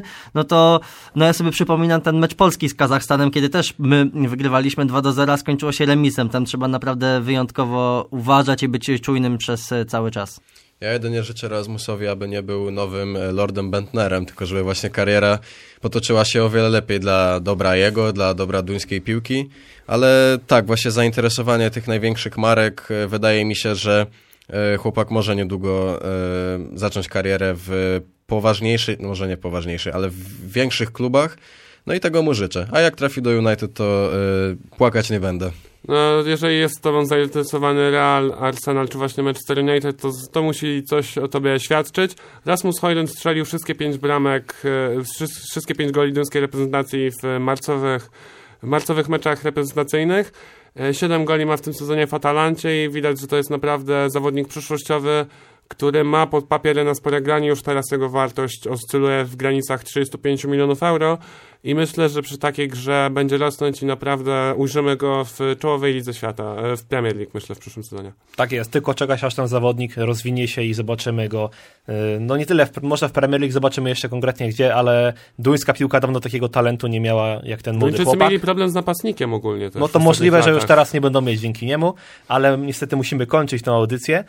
ja sobie przypominam ten mecz Polski z Kazachstanem, kiedy też my wygrywaliśmy 2-0, skończyło się remisem. Tam trzeba naprawdę wyjątkowo uważać i być czujnym przez cały czas. Ja jedynie życzę Rasmusowi, aby nie był nowym Lordem Bentnerem, tylko żeby właśnie kariera potoczyła się o wiele lepiej dla dobra jego, dla dobra duńskiej piłki, ale tak, właśnie zainteresowanie tych największych marek, wydaje mi się, że chłopak może niedługo zacząć karierę w poważniejszej, może nie poważniejszej, ale w większych klubach. No i tego mu życzę. A jak trafi do United, to płakać nie będę. Jeżeli jest tobą zainteresowany Real, Arsenal czy właśnie Manchester United, to musi coś o tobie świadczyć. Rasmus Højlund strzelił wszystkie 5 bramek, wszystkie 5 goli duńskiej reprezentacji w marcowych meczach reprezentacyjnych. 7 goli ma w tym sezonie w Atalancie i widać, że to jest naprawdę zawodnik przyszłościowy, który ma pod papiery na spore granie. Już teraz jego wartość oscyluje w granicach 35 milionów euro i myślę, że przy takiej grze będzie rosnąć i naprawdę ujrzymy go w czołowej lidze świata, w Premier League, myślę, w przyszłym sezonie. Tak jest, tylko czekać, aż ten zawodnik rozwinie się i zobaczymy go, nie tyle, może w Premier League zobaczymy jeszcze konkretnie gdzie, ale duńska piłka dawno takiego talentu nie miała jak ten młody chłopak. Duńczycy mieli problem z napastnikiem ogólnie też. To możliwe, że już teraz nie będą mieć dzięki niemu, ale niestety musimy kończyć tę audycję.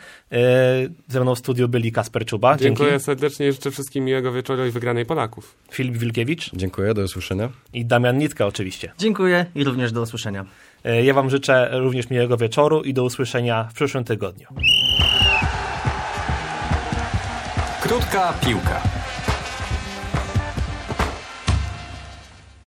Ze mną w studiu byli Kasper Czuba. Dziękuję serdecznie i życzę wszystkim miłego wieczoru i wygranej Polaków. Filip Wilkiewicz. Dziękuję, do usłyszenia. I Damian Nitka oczywiście. Dziękuję i również do usłyszenia. Ja wam życzę również miłego wieczoru i do usłyszenia w przyszłym tygodniu. Krótka piłka.